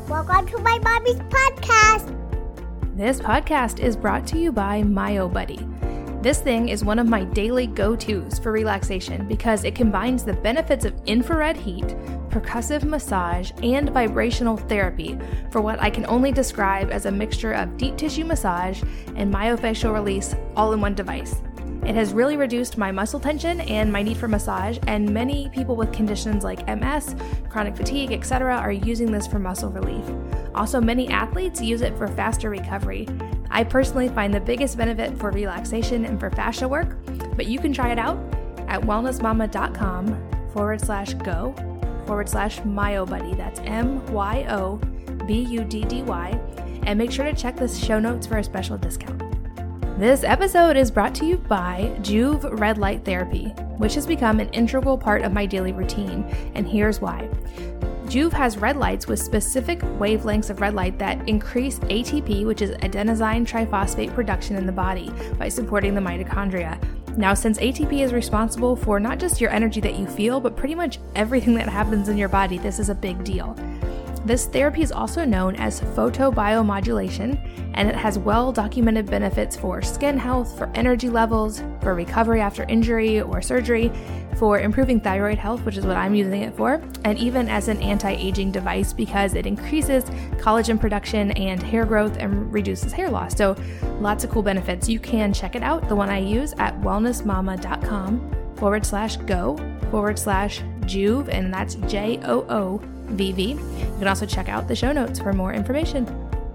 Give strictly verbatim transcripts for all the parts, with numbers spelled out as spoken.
Welcome to my mommy's podcast. This podcast is brought to you by MyoBuddy. This thing is one of my daily go-tos for relaxation because it combines the benefits of infrared heat, percussive massage, and vibrational therapy for what I can only describe as a mixture of deep tissue massage and myofascial release all in one device. It has really reduced my muscle tension and my need for massage, and many people with conditions like M S, chronic fatigue, et cetera are using this for muscle relief. Also, many athletes use it for faster recovery. I personally find the biggest benefit for relaxation and for fascia work, but you can try it out at wellnessmama.com forward slash go forward slash MyoBuddy. That's M Y O B U D D Y. And make sure to check the show notes for a special discount. This episode is brought to you by Joovv Red Light Therapy, which has become an integral part of my daily routine, and here's why. Joovv has red lights with specific wavelengths of red light that increase A T P, which is adenosine triphosphate production in the body, by supporting the mitochondria. Now, since A T P is responsible for not just your energy that you feel, but pretty much everything that happens in your body, this is a big deal. This therapy is also known as photobiomodulation, and it has well-documented benefits for skin health, for energy levels, for recovery after injury or surgery, for improving thyroid health, which is what I'm using it for, and even as an anti-aging device because it increases collagen production and hair growth and reduces hair loss. So lots of cool benefits. You can check it out, the one I use, at wellnessmama.com forward slash go forward slash Joovv, and that's J O O V V. You can also check out the show notes for more information.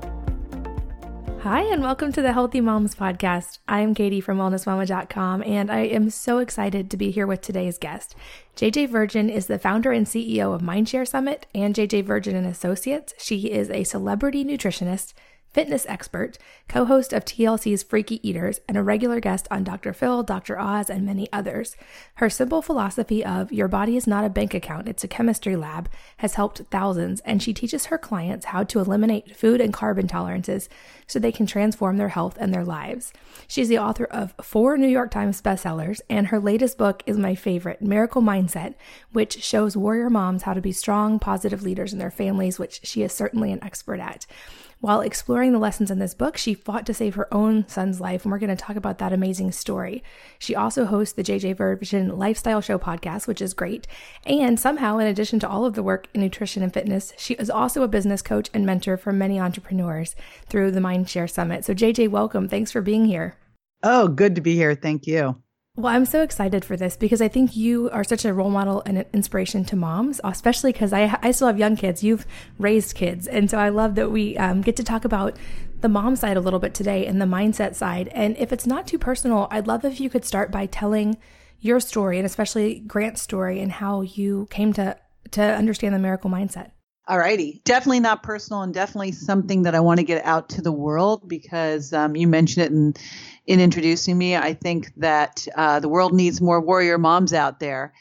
Hi, and welcome to the Healthy Moms Podcast. I'm Katie from wellness mama dot com, and I am so excited to be here with today's guest. J J Virgin is the founder and C E O of Mindshare Summit and J J Virgin and Associates. She is a celebrity nutritionist, fitness expert, co-host of T L C's Freaky Eaters, and a regular guest on Doctor Phil, Doctor Oz, and many others. Her simple philosophy of your body is not a bank account, it's a chemistry lab, has helped thousands, and she teaches her clients how to eliminate food and carb intolerances so they can transform their health and their lives. She's the author of four New York Times bestsellers, and her latest book is my favorite, Miracle Mindset, which shows warrior moms how to be strong, positive leaders in their families, which she is certainly an expert at. While exploring the lessons in this book, she fought to save her own son's life, and we're going to talk about that amazing story. She also hosts the J J Virgin Lifestyle Show podcast, which is great. And somehow, in addition to all of the work in nutrition and fitness, she is also a business coach and mentor for many entrepreneurs through the Mindshare Summit. So J J, welcome. Thanks for being here. Oh, good to be here. Thank you. Well, I'm so excited for this because I think you are such a role model and an inspiration to moms, especially because I, I still have young kids. You've raised kids. And so I love that we um, get to talk about the mom side a little bit today and the mindset side. And if it's not too personal, I'd love if you could start by telling your story, and especially Grant's story, and how you came to, to understand the miracle mindset. All righty. Definitely not personal, and definitely something that I want to get out to the world because um, you mentioned it in, in introducing me. I think that uh, the world needs more warrior moms out there.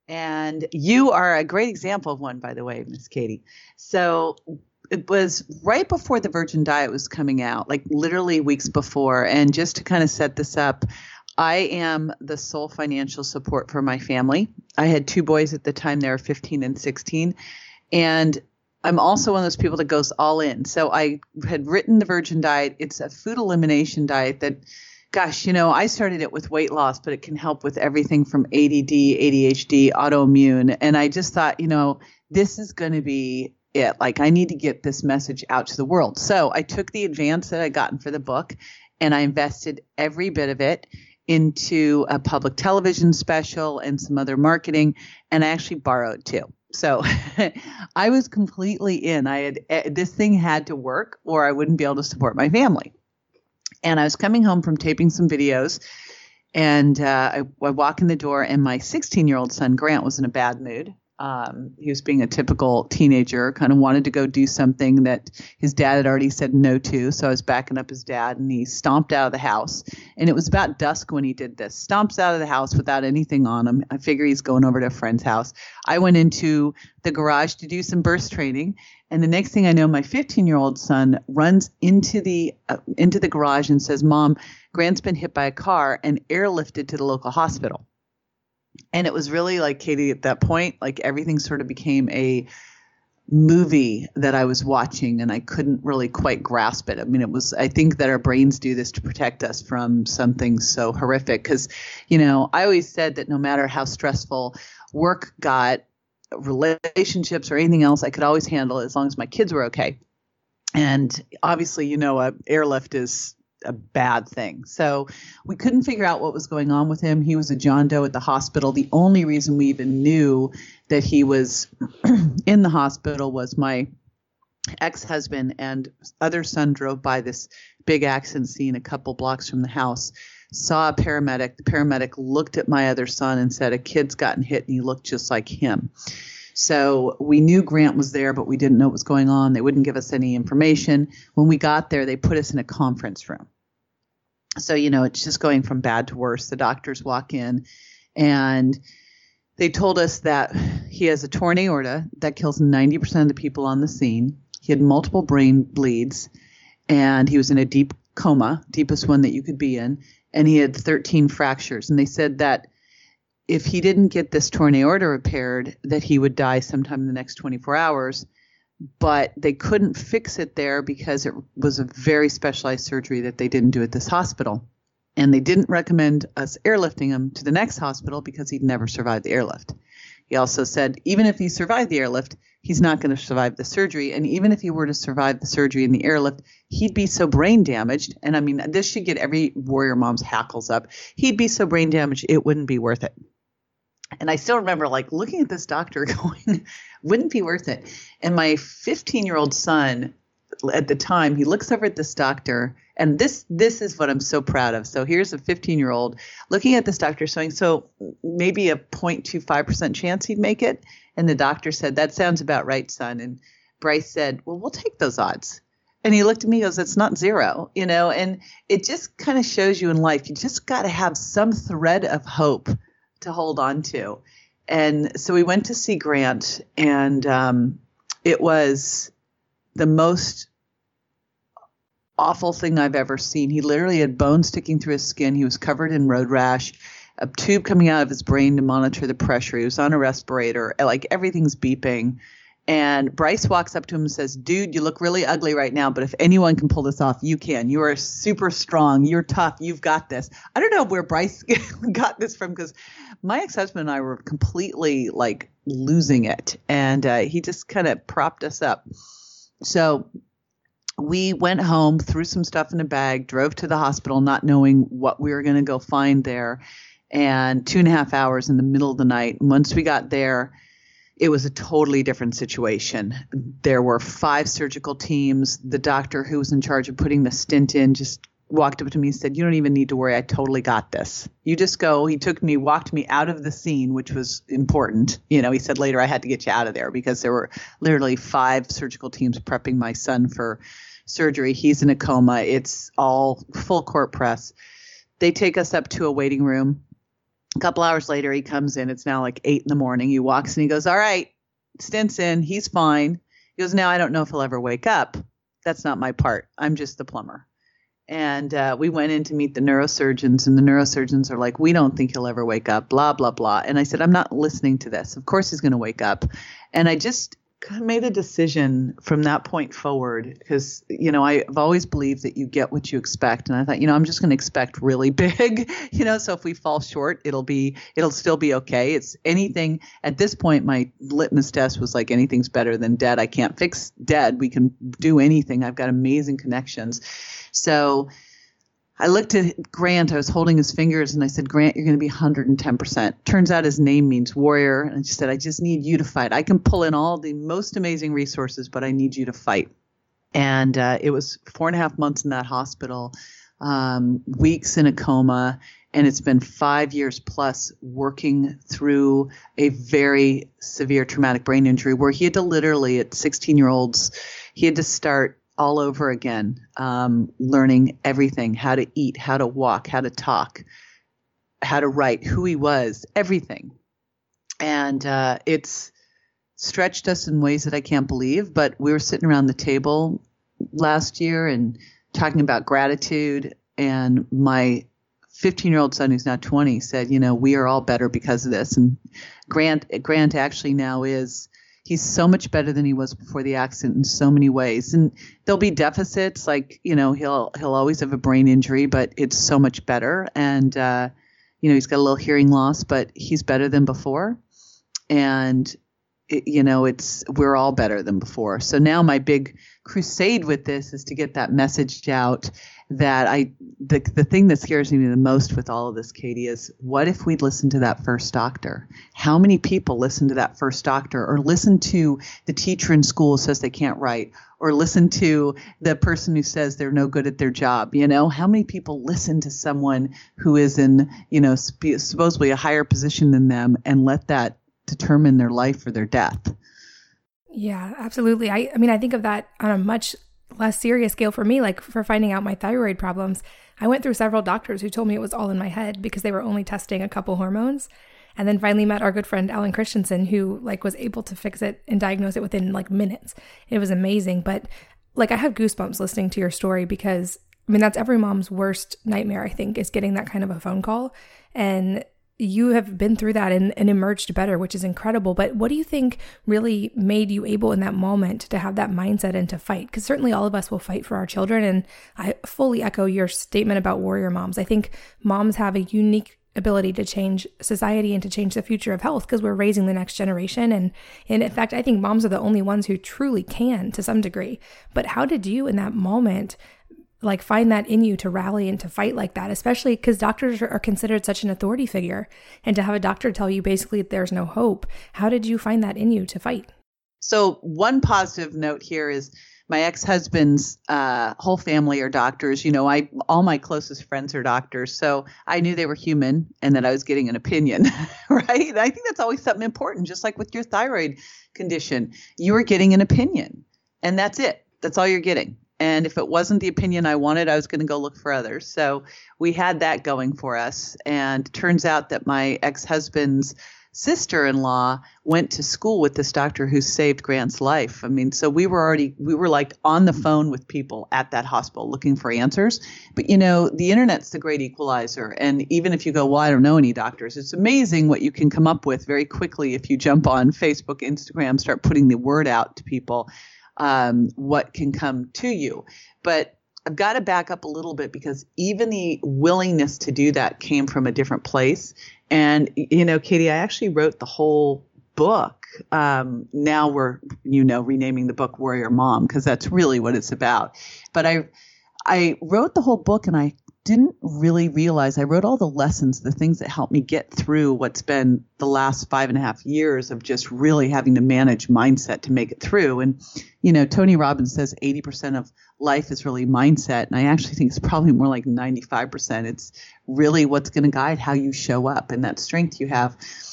And you are a great example of one, by the way, Miss Katie. So it was right before the Virgin Diet was coming out, like literally weeks before. And just to kind of set this up, I am the sole financial support for my family. I had two boys at the time. They were fifteen and sixteen. And I'm also one of those people that goes all in. So I had written the Virgin Diet. It's a food elimination diet that, gosh, you know, I started it with weight loss, but it can help with everything from A D D, A D H D, autoimmune. And I just thought, you know, this is going to be it. Like, I need to get this message out to the world. So I took the advance that I'd gotten for the book, and I invested every bit of it into a public television special and some other marketing. And I actually borrowed too. So I was completely in. I had uh, this thing had to work or I wouldn't be able to support my family. And I was coming home from taping some videos, and uh, I, I walk in the door, and my sixteen-year-old son, Grant, was in a bad mood. Um, he was being a typical teenager, kind of wanted to go do something that his dad had already said no to. So I was backing up his dad, and he stomped out of the house. And it was about dusk when he did this. Stomps out of the house without anything on him. I figure he's going over to a friend's house. I went into the garage to do some burst training. And the next thing I know, my fifteen-year-old son runs into the uh, into the garage and says, "Mom, Grant's been hit by a car and airlifted to the local hospital." And it was really like, Katie, at that point, like everything sort of became a movie that I was watching, and I couldn't really quite grasp it. I mean, it was, I think that our brains do this to protect us from something so horrific. Because, you know, I always said that no matter how stressful work got, relationships or anything else, I could always handle it as long as my kids were okay. And obviously, you know, a airlift is a bad thing. So we couldn't figure out what was going on with him. He was a John Doe at the hospital. The only reason we even knew that he was in the hospital was my ex-husband and other son drove by this big accident scene a couple blocks from the house, saw a paramedic. The paramedic looked at my other son and said, a kid's gotten hit and he looked just like him. So we knew Grant was there, but we didn't know what was going on. They wouldn't give us any information. When we got there, they put us in a conference room. So, you know, it's just going from bad to worse. The doctors walk in and they told us that he has a torn aorta that kills ninety percent of the people on the scene. He had multiple brain bleeds and he was in a deep coma, deepest one that you could be in. And he had thirteen fractures. And they said that if he didn't get this torn aorta repaired, that he would die sometime in the next twenty-four hours. But they couldn't fix it there because it was a very specialized surgery that they didn't do at this hospital. And they didn't recommend us airlifting him to the next hospital because he'd never survived the airlift. He also said, even if he survived the airlift, he's not going to survive the surgery. And even if he were to survive the surgery and the airlift, he'd be so brain damaged. And I mean, this should get every warrior mom's hackles up. He'd be so brain damaged, it wouldn't be worth it. And I still remember like looking at this doctor going, wouldn't be worth it. And my fifteen-year-old son at the time, he looks over at this doctor, and this this is what I'm so proud of. So here's a fifteen-year-old looking at this doctor saying, so maybe a zero point two five percent chance he'd make it. And the doctor said, that sounds about right, son. And Bryce said, well, we'll take those odds. And he looked at me and goes, it's not zero, you know, and it just kind of shows you in life, you just got to have some thread of hope to hold on to. And so we went to see Grant, and um, it was the most awful thing I've ever seen. He literally had bone sticking through his skin. He was covered in road rash, a tube coming out of his brain to monitor the pressure. He was on a respirator, like everything's beeping. And Bryce walks up to him and says, dude, you look really ugly right now, but if anyone can pull this off, you can. You are super strong. You're tough. You've got this. I don't know where Bryce got this from, because my ex-husband and I were completely like losing it. And uh, he just kind of propped us up. So we went home, threw some stuff in a bag, drove to the hospital, not knowing what we were going to go find there. And two and a half hours in the middle of the night. Once we got there, it was a totally different situation. There were five surgical teams. The doctor who was in charge of putting the stent in just walked up to me and said, you don't even need to worry. I totally got this. You just go. He took me, walked me out of the scene, which was important. You know, he said later I had to get you out of there because there were literally five surgical teams prepping my son for surgery. He's in a coma. It's all full court press. They take us up to a waiting room. A couple hours later, he comes in. It's now like eight in the morning. He walks and he goes, all right, stent's in. He's fine. He goes, now I don't know if he'll ever wake up. That's not my part. I'm just the plumber. And uh, we went in to meet the neurosurgeons, and the neurosurgeons are like, we don't think he'll ever wake up, blah, blah, blah. And I said, I'm not listening to this. Of course he's going to wake up. And I just kind of made a decision from that point forward because, you know, I've always believed that you get what you expect. And I thought, you know, I'm just going to expect really big, you know, so if we fall short, it'll be, it'll still be okay. It's anything at this point, my litmus test was like, anything's better than dead. I can't fix dead. We can do anything. I've got amazing connections. So I looked at Grant. I was holding his fingers and I said, Grant, you're going to be one hundred ten percent. Turns out his name means warrior. And I just said, I just need you to fight. I can pull in all the most amazing resources, but I need you to fight. And uh, it was four and a half months in that hospital, um, weeks in a coma. And it's been five years plus working through a very severe traumatic brain injury where he had to literally at sixteen year olds, he had to start all over again, um, learning everything, how to eat, how to walk, how to talk, how to write, who he was, everything. And uh, it's stretched us in ways that I can't believe, but we were sitting around the table last year and talking about gratitude, and my fifteen-year-old son, who's now twenty, said, you know, we are all better because of this. And Grant, Grant actually now is He's so much better than he was before the accident in so many ways. And there'll be deficits, like, you know, he'll he'll always have a brain injury, but it's so much better. And, uh, you know, he's got a little hearing loss, but he's better than before. And, it, you know, it's we're all better than before. So now my big crusade with this is to get that message out that I the the thing that scares me the most with all of this, Katie, is what if we'd listen to that first doctor? How many people listen to that first doctor, or listen to the teacher in school who says they can't write, or listen to the person who says they're no good at their job? You know, how many people listen to someone who is in, you know, sp- supposedly a higher position than them and let that determine their life or their death? Yeah, absolutely. I, I mean, I think of that on a much less serious scale for me, like for finding out my thyroid problems. I went through several doctors who told me it was all in my head because they were only testing a couple hormones. And then finally met our good friend Alan Christensen, who like was able to fix it and diagnose it within like minutes. It was amazing. But like I have goosebumps listening to your story because I mean, that's every mom's worst nightmare, I think, is getting that kind of a phone call. And you have been through that and, and emerged better, which is incredible. But what do you think really made you able in that moment to have that mindset and to fight? Because certainly all of us will fight for our children. And I fully echo your statement about warrior moms. I think moms have a unique ability to change society and to change the future of health because we're raising the next generation. And, and in fact, I think moms are the only ones who truly can to some degree. But how did you in that moment like find that in you to rally and to fight like that, especially because doctors are considered such an authority figure, and to have a doctor tell you basically there's no hope? How did you find that in you to fight? So one positive note here is my ex-husband's uh, whole family are doctors. You know, I all my closest friends are doctors, so I knew they were human and that I was getting an opinion, right? And I think that's always something important, just like with your thyroid condition. You are getting an opinion, and that's it. That's all you're getting. And if it wasn't the opinion I wanted, I was going to go look for others. So we had that going for us. And it turns out that my ex-husband's sister-in-law went to school with this doctor who saved Grant's life. I mean, so we were already, we were like on the phone with people at that hospital looking for answers. But, you know, the internet's the great equalizer. And even if you go, well, I don't know any doctors, it's amazing what you can come up with very quickly if you jump on Facebook, Instagram, start putting the word out to people. Um, what can come to you. But I've got to back up a little bit because even the willingness to do that came from a different place. And, you know, Katie, I actually wrote the whole book. Um, now we're, you know, renaming the book Warrior Mom because that's really what it's about. But I, I wrote the whole book and I didn't really realize I wrote all the lessons, the things that helped me get through what's been the last five and a half years of just really having to manage mindset to make it through. And, you know, Tony Robbins says eighty percent of life is really mindset. And I actually think it's probably more like ninety-five percent. It's really what's going to guide how you show up and that strength you have.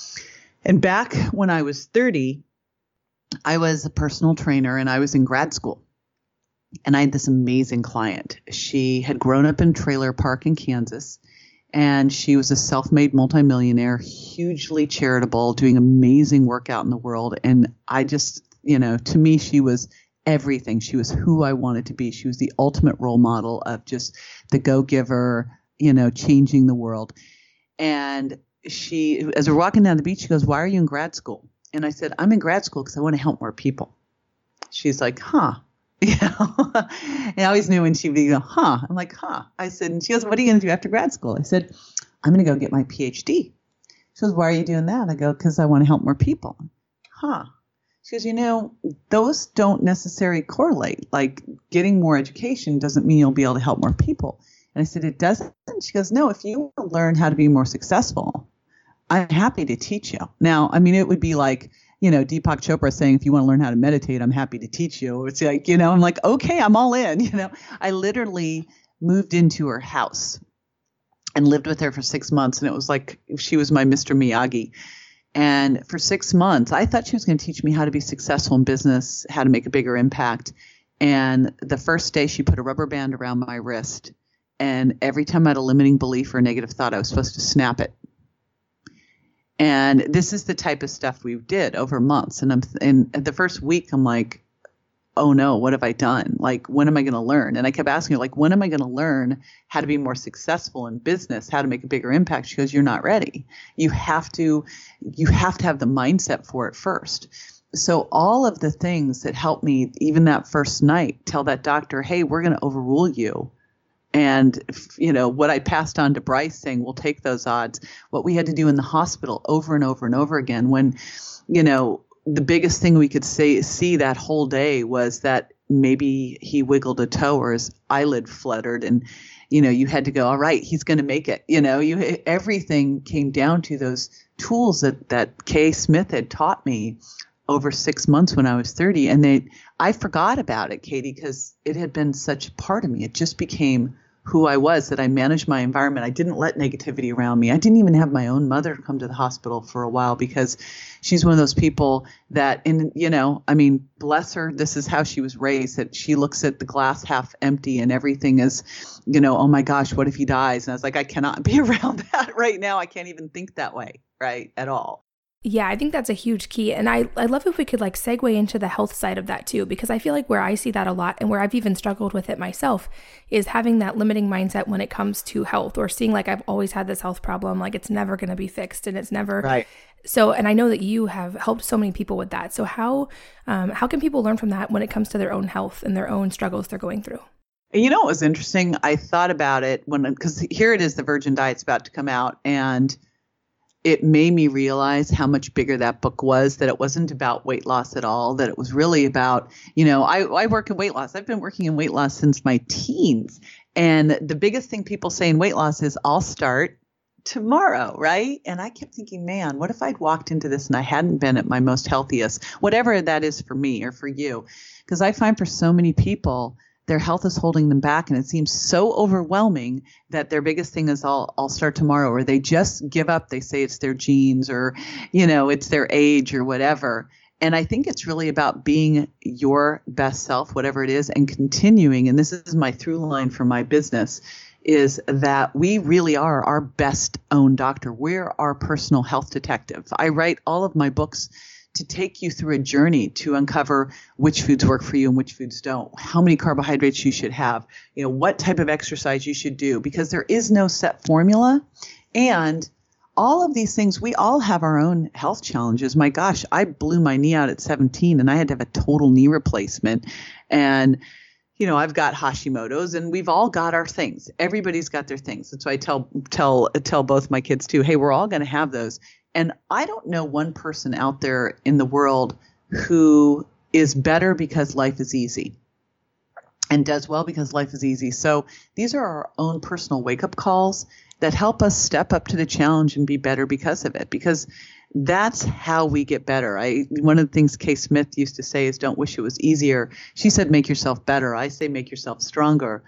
And back when I was thirty, I was a personal trainer and I was in grad school. And I had this amazing client. She had grown up in Trailer Park in Kansas, and she was a self-made multimillionaire, hugely charitable, doing amazing work out in the world. And I just, you know, to me, she was everything. She was who I wanted to be. She was the ultimate role model of just the go-giver, you know, changing the world. And she, as we're walking down the beach, she goes, "Why are you in grad school?" And I said, "I'm in grad school because I want to help more people." She's like, "Huh." You know, and I always knew when she would go, huh? I'm like, huh? I said, and she goes, "What are you going to do after grad school?" I said, "I'm going to go get my P H D. She goes, "Why are you doing that?" I go, "Because I want to help more people." Huh? She goes, "You know, those don't necessarily correlate. Like getting more education doesn't mean you'll be able to help more people." And I said, "It doesn't." She goes, "No, if you want to learn how to be more successful, I'm happy to teach you." Now, I mean, it would be like, you know, Deepak Chopra saying, "If you want to learn how to meditate, I'm happy to teach you." It's like, you know, I'm like, okay, I'm all in. You know, I literally moved into her house and lived with her for six months. And it was like she was my Mister Miyagi. And for six months, I thought she was going to teach me how to be successful in business, how to make a bigger impact. And the first day she put a rubber band around my wrist. And every time I had a limiting belief or a negative thought, I was supposed to snap it. And this is the type of stuff we did over months. And I'm, and the first week, I'm like, oh no, what have I done? Like, when am I going to learn? And I kept asking her, like, when am I going to learn how to be more successful in business, how to make a bigger impact? She goes, "You're not ready. You have to, you have to have the mindset for it first." so all of the things that helped me, even that first night, tell that doctor, hey, we're going to overrule you. And, you know, what I passed on to Bryce saying, we'll take those odds. What we had to do in the hospital over and over and over again when, you know, the biggest thing we could say, see that whole day was that maybe he wiggled a toe or his eyelid fluttered. And, you know, you had to go, all right, he's going to make it. You know, you everything came down to those tools that, that Kay Smith had taught me over six months when I was thirty. And they, I forgot about it, Katie, because it had been such a part of me. It just became who I was, that I managed my environment. I didn't let negativity around me. I didn't even have my own mother come to the hospital for a while because she's one of those people that, in, you know, I mean, bless her, this is how she was raised, that she looks at the glass half empty and everything is, you know, oh my gosh, what if he dies? And I was like, I cannot be around that right now. I can't even think that way, right, at all. Yeah, I think that's a huge key. And I, I love if we could like segue into the health side of that too, because I feel like where I see that a lot and where I've even struggled with it myself is having that limiting mindset when it comes to health, or seeing like I've always had this health problem, like it's never going to be fixed and it's never. Right. So, and I know that you have helped so many people with that. So how, um, how can people learn from that when it comes to their own health and their own struggles they're going through? You know, it was interesting. I thought about it when, because here it is, the Virgin Diet's about to come out, and it made me realize how much bigger that book was, that it wasn't about weight loss at all, that it was really about, you know, I, I work in weight loss. I've been working in weight loss since my teens. And the biggest thing people say in weight loss is, I'll start tomorrow, right? And I kept thinking, man, what if I'd walked into this and I hadn't been at my most healthiest, whatever that is for me or for you? Because I find for so many people, their health is holding them back, and it seems so overwhelming that their biggest thing is I'll, I'll start tomorrow, or they just give up. They say it's their genes, or, you know, it's their age or whatever. And I think it's really about being your best self, whatever it is, and continuing. And this is my through line for my business, is that we really are our best own doctor. We're our personal health detective. I write all of my books to take you through a journey to uncover which foods work for you and which foods don't, how many carbohydrates you should have, you know, what type of exercise you should do, because there is no set formula. And all of these things, we all have our own health challenges. My gosh, I blew my knee out at seventeen and I had to have a total knee replacement. And, you know, I've got Hashimoto's, and we've all got our things. Everybody's got their things. That's why I tell, tell, tell both my kids too, hey, we're all going to have those. And I don't know one person out there in the world who is better because life is easy and does well because life is easy. So these are our own personal wake-up calls that help us step up to the challenge and be better because of it, because that's how we get better. I one of the things Kay Smith used to say is, don't wish it was easier. She said, make yourself better. I say, make yourself stronger.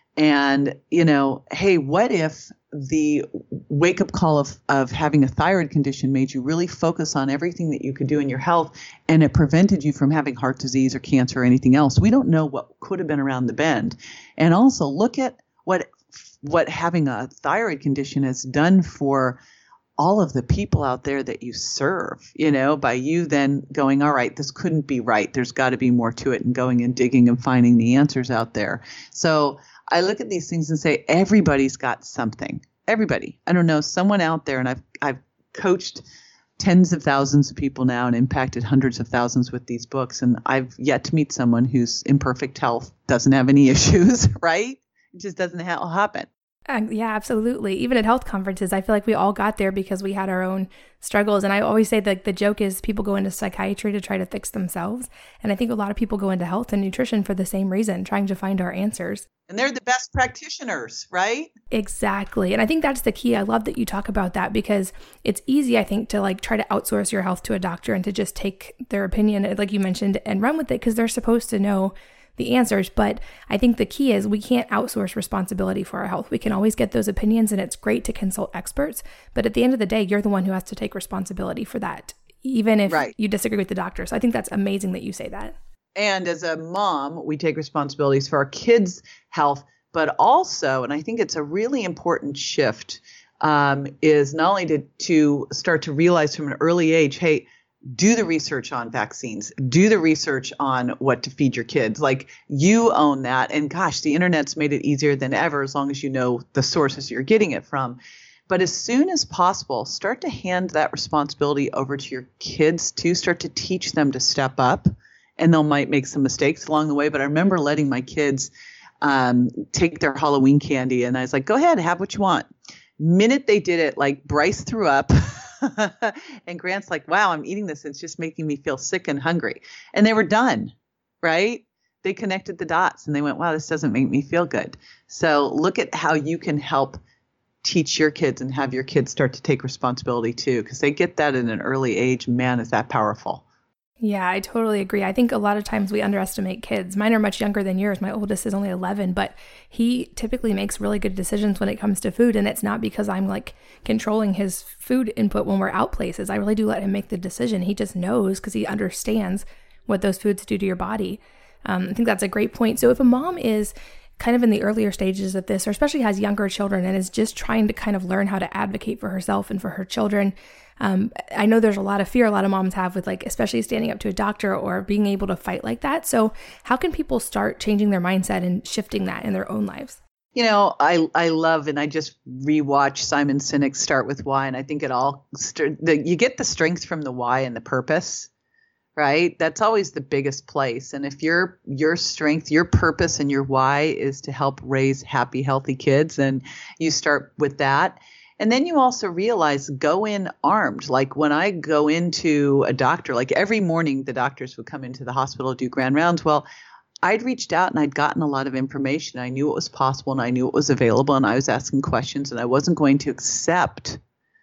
And, you know, hey, what if the wake-up call of, of having a thyroid condition made you really focus on everything that you could do in your health, and it prevented you from having heart disease or cancer or anything else? We don't know what could have been around the bend. And also look at what what having a thyroid condition has done for all of the people out there that you serve, you know, by you then going, all right, this couldn't be right. There's got to be more to it, and going and digging and finding the answers out there. So I look at these things and say, everybody's got something. Everybody. I don't know, someone out there, and I've I've coached tens of thousands of people now and impacted hundreds of thousands with these books. And I've yet to meet someone who's in perfect health, doesn't have any issues, right? It just doesn't ha- happen. Uh, yeah, absolutely. Even at health conferences, I feel like we all got there because we had our own struggles. And I always say that the joke is people go into psychiatry to try to fix themselves. And I think a lot of people go into health and nutrition for the same reason, trying to find our answers. And they're the best practitioners, right? Exactly. And I think that's the key. I love that you talk about that, because it's easy, I think, to like try to outsource your health to a doctor and to just take their opinion, like you mentioned, and run with it because they're supposed to know the answers. But I think the key is we can't outsource responsibility for our health. We can always get those opinions, and it's great to consult experts. But at the end of the day, you're the one who has to take responsibility for that, even if right. you disagree with the doctor. So I think that's amazing that you say that. And as a mom, we take responsibilities for our kids' health, but also, and I think it's a really important shift, um, is not only to, to start to realize from an early age, hey, do the research on vaccines, do the research on what to feed your kids. Like, you own that. And gosh, the internet's made it easier than ever, as long as you know the sources you're getting it from. But as soon as possible, start to hand that responsibility over to your kids to start to teach them to step up, and they'll might make some mistakes along the way. But I remember letting my kids um, take their Halloween candy, and I was like, go ahead, have what you want. Minute they did it, like Bryce threw up and Grant's like, wow, I'm eating this. It's just making me feel sick and hungry. And they were done, right? They connected the dots and they went, wow, this doesn't make me feel good. So look at how you can help teach your kids and have your kids start to take responsibility too, because they get that at an early age. Man, is that powerful. Yeah, I totally agree. I think a lot of times we underestimate kids. Mine are much younger than yours. My oldest is only eleven, but he typically makes really good decisions when it comes to food. And it's not because I'm like controlling his food input when we're out places. I really do let him make the decision. He just knows because he understands what those foods do to your body. Um, I think that's a great point. So if a mom is kind of in the earlier stages of this, or especially has younger children and is just trying to kind of learn how to advocate for herself and for her children, Um, I know there's a lot of fear a lot of moms have with like, especially standing up to a doctor or being able to fight like that. So how can people start changing their mindset and shifting that in their own lives? You know, I I love, and I just rewatched Simon Sinek's Start With Why, and I think it all, st- the, you get the strength from the why and the purpose, right? That's always the biggest place. And if your your strength, your purpose and your why is to help raise happy, healthy kids, and you start with that. And then you also realize, go in armed. Like when I go into a doctor, like every morning the doctors would come into the hospital, do grand rounds. Well, I'd reached out and I'd gotten a lot of information. I knew it was possible and I knew it was available, and I was asking questions, and I wasn't going to accept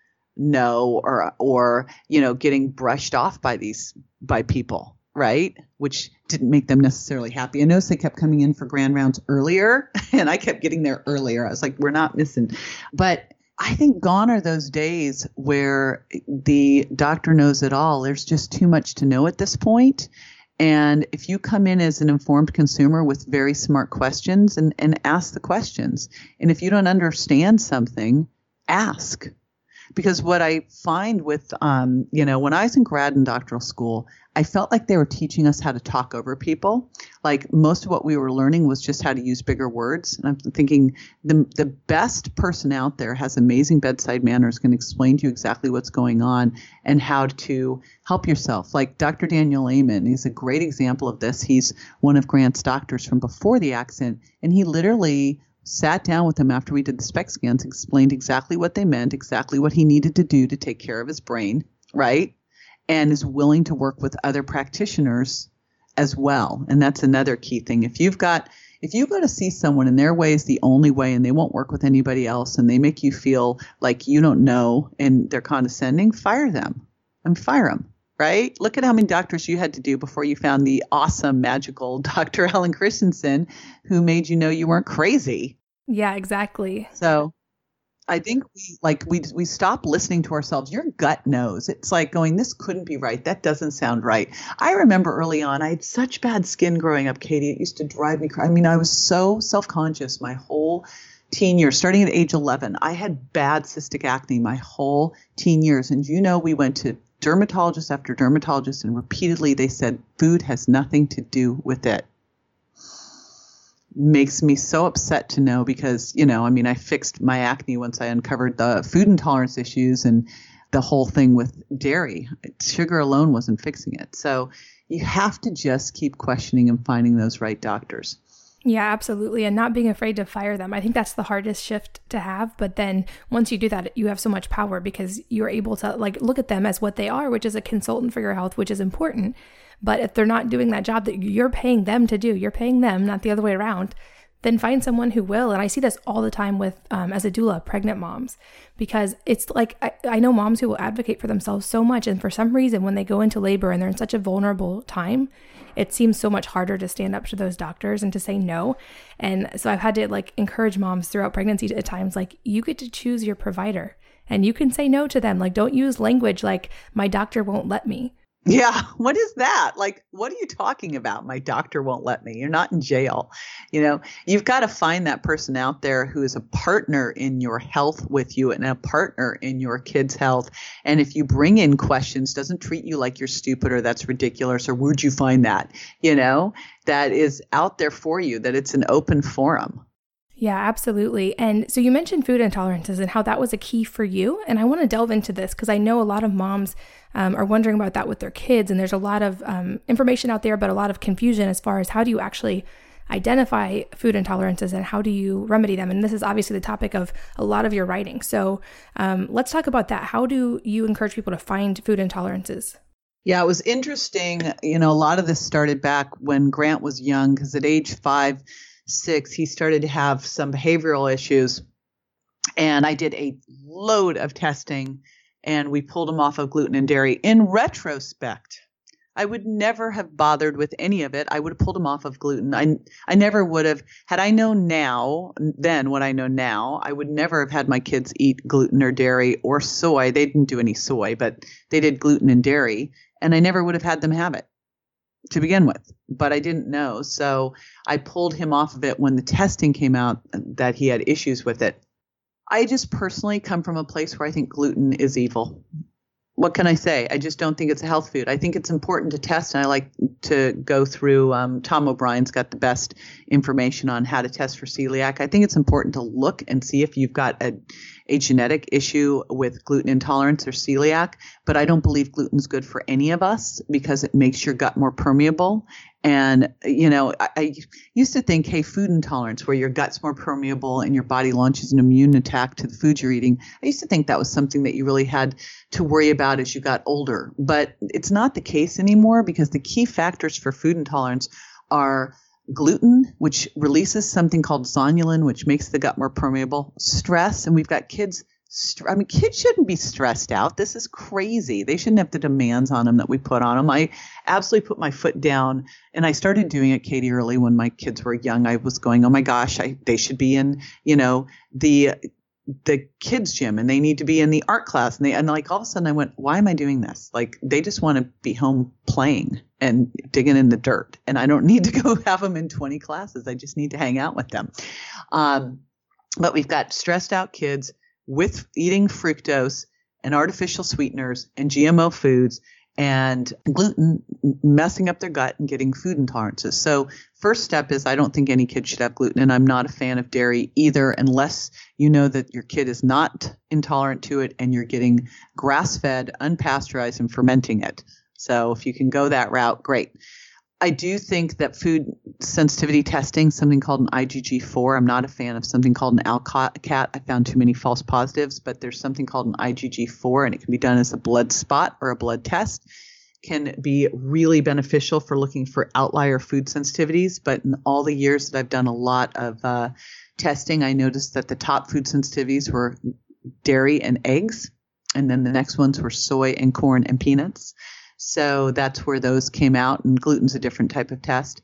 no or, or, you know, getting brushed off by these, by people, right? Which didn't make them necessarily happy. I noticed they kept coming in for grand rounds earlier and I kept getting there earlier. I was like, we're not missing. But I think gone are those days where the doctor knows it all. There's just too much to know at this point. And if you come in as an informed consumer with very smart questions, and, and ask the questions. And if you don't understand something, ask. Because what I find with, um, you know, when I was in grad and doctoral school, I felt like they were teaching us how to talk over people. Like most of what we were learning was just how to use bigger words. And I'm thinking the the best person out there has amazing bedside manners, can explain to you exactly what's going on and how to help yourself. Like Doctor Daniel Amen, he's a great example of this. He's one of Grant's doctors from before the accident, and he literally sat down with him after we did the SPECT scans, explained exactly what they meant, exactly what he needed to do to take care of his brain, right? And is willing to work with other practitioners as well. And that's another key thing. If you've got, if you go to see someone and their way is the only way and they won't work with anybody else and they make you feel like you don't know and they're condescending, fire them and fire them. Right? Look at how many doctors you had to do before you found the awesome, magical Doctor Helen Christensen, who made you know you weren't crazy. Yeah, exactly. So I think we like we we stop listening to ourselves. Your gut knows. It's like going, this couldn't be right. That doesn't sound right. I remember early on, I had such bad skin growing up, Katie. It used to drive me crazy. I mean, I was so self-conscious my whole teen years, starting at age eleven. I had bad cystic acne my whole teen years. And you know, we went to dermatologist after dermatologist, and repeatedly they said food has nothing to do with it. Makes me so upset to know, because, you know, I mean, I fixed my acne once I uncovered the food intolerance issues and the whole thing with dairy. Sugar alone wasn't fixing it. So you have to just keep questioning and finding those right doctors. Yeah, absolutely. And not being afraid to fire them. I think that's the hardest shift to have. But then once you do that, you have so much power because you're able to like look at them as what they are, which is a consultant for your health, which is important. But if they're not doing that job that you're paying them to do, you're paying them, not the other way around, then find someone who will. And I see this all the time with, um, as a doula, pregnant moms, because it's like, I, I know moms who will advocate for themselves so much. And for some reason, when they go into labor and they're in such a vulnerable time, it seems so much harder to stand up to those doctors and to say no. And so I've had to like encourage moms throughout pregnancy at times, like you get to choose your provider and you can say no to them. Like, don't use language like my doctor won't let me. Yeah. What is that? Like, what are you talking about? My doctor won't let me. You're not in jail. You know, you've got to find that person out there who is a partner in your health with you and a partner in your kids' health. And if you bring in questions, doesn't treat you like you're stupid or that's ridiculous or where'd you find that? You know, that is out there for you, that it's an open forum. Yeah, absolutely. And so you mentioned food intolerances and how that was a key for you. And I want to delve into this because I know a lot of moms um, are wondering about that with their kids. And there's a lot of um, information out there, but a lot of confusion as far as how do you actually identify food intolerances and how do you remedy them? And this is obviously the topic of a lot of your writing. So um, let's talk about that. How do you encourage people to find food intolerances? Yeah, it was interesting. You know, a lot of this started back when Grant was young because at age five, six, he started to have some behavioral issues. And I did a load of testing and we pulled him off of gluten and dairy. In retrospect, I would never have bothered with any of it. I would have pulled him off of gluten. I, I never would have, had I known now, then what I know now, I would never have had my kids eat gluten or dairy or soy. They didn't do any soy, but they did gluten and dairy. And I never would have had them have it to begin with, but I didn't know. So I pulled him off of it when the testing came out that he had issues with it. I just personally come from a place where I think gluten is evil. What can I say? I just don't think it's a health food. I think it's important to test, and I like to go through, um, Tom O'Brien's got the best information on how to test for celiac. I think it's important to look and see if you've got a, a genetic issue with gluten intolerance or celiac, but I don't believe gluten's good for any of us because it makes your gut more permeable. And, you know, I, I used to think, hey, food intolerance, where your gut's more permeable and your body launches an immune attack to the food you're eating. I used to think that was something that you really had to worry about as you got older. But it's not the case anymore because the key factors for food intolerance are gluten, which releases something called zonulin, which makes the gut more permeable, stress, and we've got kids. I mean, kids shouldn't be stressed out. This is crazy. They shouldn't have the demands on them that we put on them. I absolutely put my foot down, and I started doing it, Katie, early when my kids were young. I was going, oh my gosh, I, they should be in, you know, the the kids gym, and they need to be in the art class. And they and like all of a sudden I went, why am I doing this? Like they just want to be home playing and digging in the dirt, and I don't need to go have them in twenty classes. I just need to hang out with them. Um, but we've got stressed out kids with eating fructose and artificial sweeteners and G M O foods and gluten messing up their gut and getting food intolerances. So first step is I don't think any kid should have gluten, and I'm not a fan of dairy either unless you know that your kid is not intolerant to it and you're getting grass-fed, unpasteurized, and fermenting it. So if you can go that route, great. I do think that food sensitivity testing, something called an I G G four, I'm not a fan of something called an ALCAT. I found too many false positives, but there's something called an I G G four, and it can be done as a blood spot or a blood test. Can be really beneficial for looking for outlier food sensitivities. But in all the years that I've done a lot of uh, testing, I noticed that the top food sensitivities were dairy and eggs, and then the next ones were soy and corn and peanuts. So that's where those came out, and gluten's a different type of test.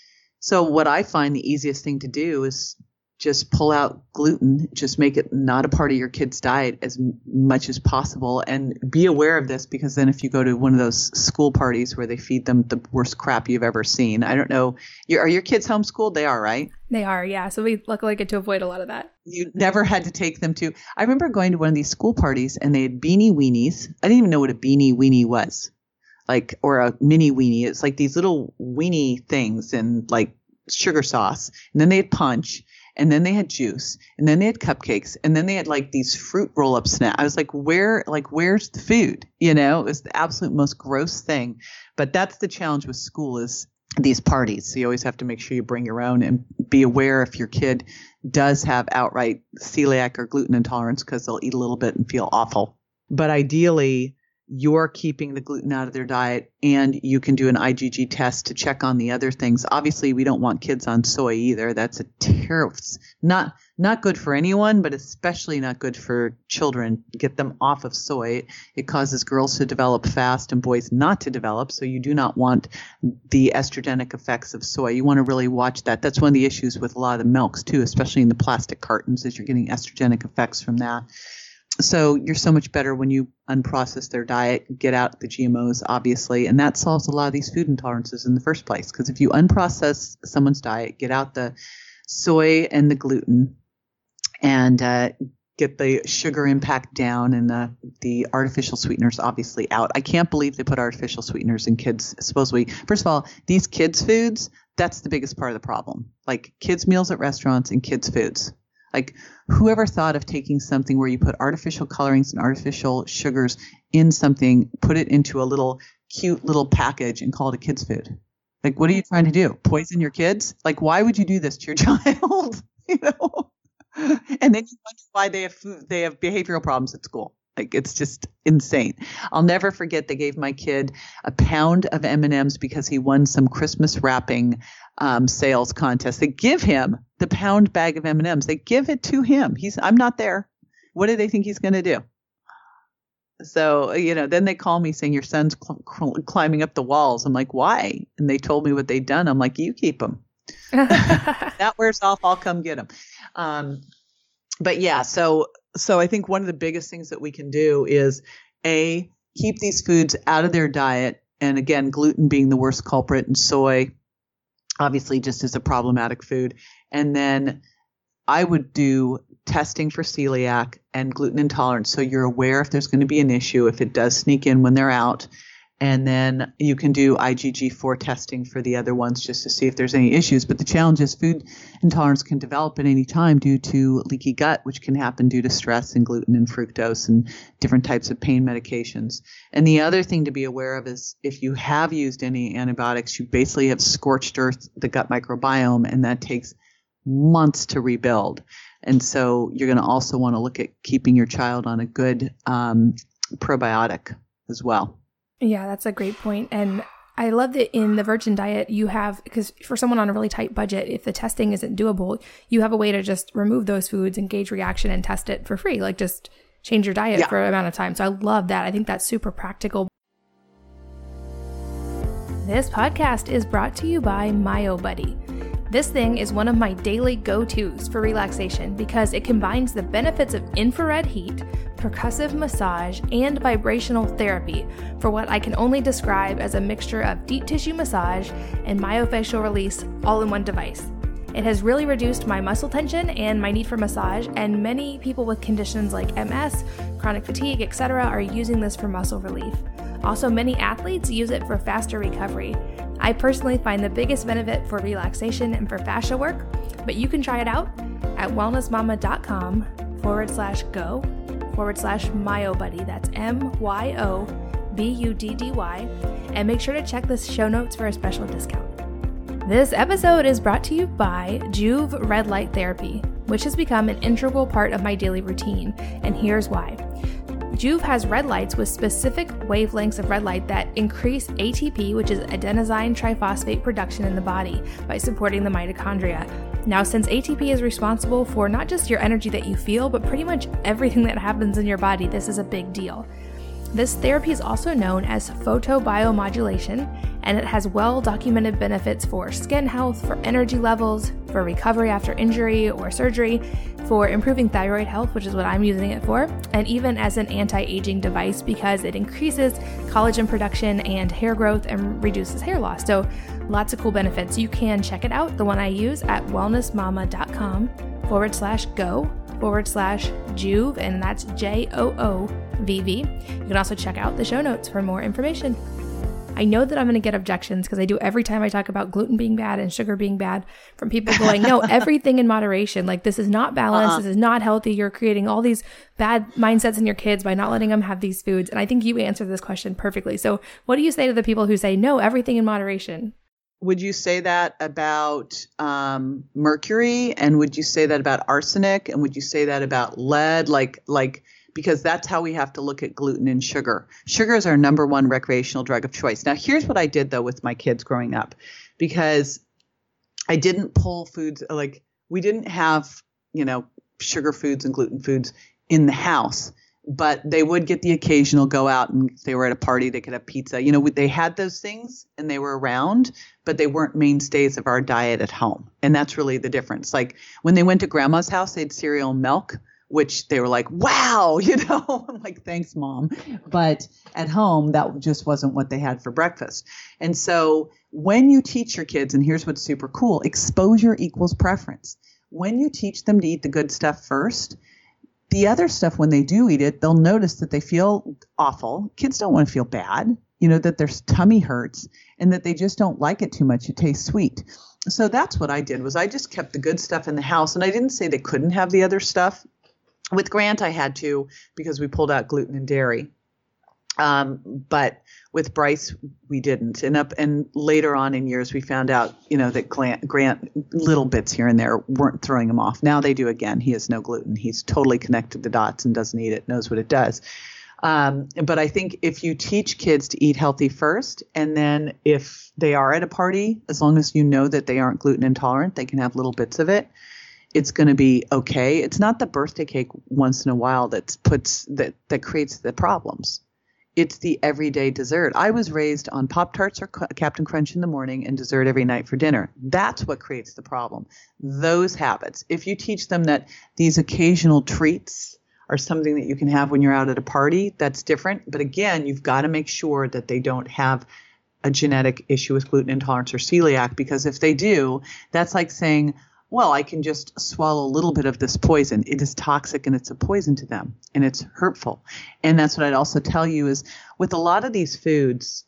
So what I find the easiest thing to do is just pull out gluten, just make it not a part of your kid's diet as much as possible, and be aware of this, because then if you go to one of those school parties where they feed them the worst crap you've ever seen, I don't know, are your kids homeschooled? They are, right? They are, yeah. So we luckily get to avoid a lot of that. You never had to take them to. I remember going to one of these school parties and they had beanie weenies. I didn't even know what a beanie weenie was. Like, or a mini weenie. It's like these little weenie things and like sugar sauce. And then they had punch, and then they had juice, and then they had cupcakes, and then they had like these fruit roll up snacks. I was like, where, like, where's the food? You know, it was the absolute most gross thing. But that's the challenge with school is these parties. So you always have to make sure you bring your own, and be aware if your kid does have outright celiac or gluten intolerance, because they'll eat a little bit and feel awful. But ideally, you're keeping the gluten out of their diet, and you can do an I G G test to check on the other things. Obviously, we don't want kids on soy either. That's a terrible, not not good for anyone, but especially not good for children. Get them off of soy. It causes girls to develop fast and boys not to develop. So you do not want the estrogenic effects of soy. You want to really watch that. That's one of the issues with a lot of the milks too, especially in the plastic cartons, is you're getting estrogenic effects from that. So you're so much better when you unprocess their diet, get out the G M Os, obviously, and that solves a lot of these food intolerances in the first place. Because if you unprocess someone's diet, get out the soy and the gluten, and uh, get the sugar impact down, and the, the artificial sweeteners obviously out. I can't believe they put artificial sweeteners in kids, supposedly. First of all, these kids' foods, That's the biggest part of the problem. Like kids' meals at restaurants and kids' foods. Like whoever thought of taking something where you put artificial colorings and artificial sugars in something, put it into a little cute little package and call it a kid's food? Like, what are you trying to do? Poison your kids? Like, why would you do this to your child? You know? And then you wonder why they have food, they have behavioral problems at school. Like, it's just insane. I'll never forget they gave my kid a pound of M and M's because he won some Christmas wrapping um, sales contest. They give him the pound bag of M and M's. They give it to him. He's, I'm not there. What do they think he's going to do? So, you know, then they call me saying, your son's cl- cl- climbing up the walls. I'm like, why? And they told me what they'd done. I'm like, you keep him. That wears off. I'll come get him. Um, but yeah, so So I think one of the biggest things that we can do is, A, keep these foods out of their diet. And again, gluten being the worst culprit, and soy obviously just is a problematic food. And then I would do testing for celiac and gluten intolerance, so you're aware if there's going to be an issue, if it does sneak in when they're out. And then you can do I G G four testing for the other ones just to see if there's any issues. But the challenge is food intolerance can develop at any time due to leaky gut, which can happen due to stress and gluten and fructose and different types of pain medications. And the other thing to be aware of is if you have used any antibiotics, you basically have scorched earth the gut microbiome, and that takes months to rebuild. And so you're going to also want to look at keeping your child on a good um, probiotic as well. Yeah, that's a great point. And I love that in the Virgin Diet, you have, because for someone on a really tight budget, if the testing isn't doable, you have a way to just remove those foods and gauge reaction and test it for free. Like just change your diet yeah. for an amount of time. So I love that. I think that's super practical. This podcast is brought to you by MyoBuddy. This thing is one of my daily go-tos for relaxation because it combines the benefits of infrared heat, percussive massage, and vibrational therapy for what I can only describe as a mixture of deep tissue massage and myofascial release all in one device. It has really reduced my muscle tension and my need for massage, and many people with conditions like M S, chronic fatigue, et cetera are using this for muscle relief. Also, many athletes use it for faster recovery. I personally find the biggest benefit for relaxation and for fascia work, but you can try it out at wellnessmama.com forward slash go forward slash MyoBuddy. That's M Y O B U D D Y. And make sure to check the show notes for a special discount. This episode is brought to you by Joovv Red Light Therapy, which has become an integral part of my daily routine, and here's why. Joovv has red lights with specific wavelengths of red light that increase A T P, which is adenosine triphosphate production in the body, by supporting the mitochondria. Now, since A T P is responsible for not just your energy that you feel, but pretty much everything that happens in your body, this is a big deal. This therapy is also known as photobiomodulation, and it has well-documented benefits for skin health, for energy levels, for recovery after injury or surgery, for improving thyroid health, which is what I'm using it for, and even as an anti-aging device because it increases collagen production and hair growth and reduces hair loss. So lots of cool benefits. You can check it out, the one I use, at wellnessmama.com forward slash go forward slash Joovv, and that's J O O V V. You can also check out the show notes for more information. I know that I'm going to get objections because I do every time I talk about gluten being bad and sugar being bad from people going, no, everything in moderation. Like, this is not balanced. Uh-huh. This is not healthy. You're creating all these bad mindsets in your kids by not letting them have these foods. And I think you answered this question perfectly. So what do you say to the people who say, no, everything in moderation? Would you say that about um, mercury? And would you say that about arsenic? And would you say that about lead? Like, like, because that's how we have to look at gluten and sugar. Sugar is our number one recreational drug of choice. Now, here's what I did, though, with my kids growing up, because I didn't pull foods, like we didn't have, you know, sugar foods and gluten foods in the house, but they would get the occasional go out, and if they were at a party, they could have pizza. You know, they had those things and they were around, but they weren't mainstays of our diet at home. And that's really the difference. Like when they went to grandma's house, they had cereal and milk, which they were like, wow, you know, I'm like, thanks, Mom. But at home, that just wasn't what they had for breakfast. And so when you teach your kids, and here's what's super cool, exposure equals preference. When you teach them to eat the good stuff first, the other stuff, when they do eat it, they'll notice that they feel awful. Kids don't want to feel bad. you know, that their tummy hurts and that they just don't like it too much. It tastes sweet. So that's what I did, was I just kept the good stuff in the house. And I didn't say they couldn't have the other stuff. With Grant, I had to, because we pulled out gluten and dairy. Um, but with Bryce, we didn't. And up and later on in years, we found out, you know, that Grant, Grant little bits here and there weren't throwing him off. Now they do again. He has no gluten. He's totally connected the dots and doesn't eat it, knows what it does. Um, but I think if you teach kids to eat healthy first, and then if they are at a party, as long as you know that they aren't gluten intolerant, they can have little bits of it, it's going to be okay. It's not the birthday cake once in a while that puts that, that creates the problems. It's the everyday dessert. I was raised on Pop-Tarts or Captain Crunch in the morning and dessert every night for dinner. That's what creates the problem. Those habits. If you teach them that these occasional treats are something that you can have when you're out at a party, that's different. But again, you've got to make sure that they don't have a genetic issue with gluten intolerance or celiac, because if they do, that's like saying, well, I can just swallow a little bit of this poison. It is toxic and it's a poison to them and it's hurtful. And that's what I'd also tell you is with a lot of these foods,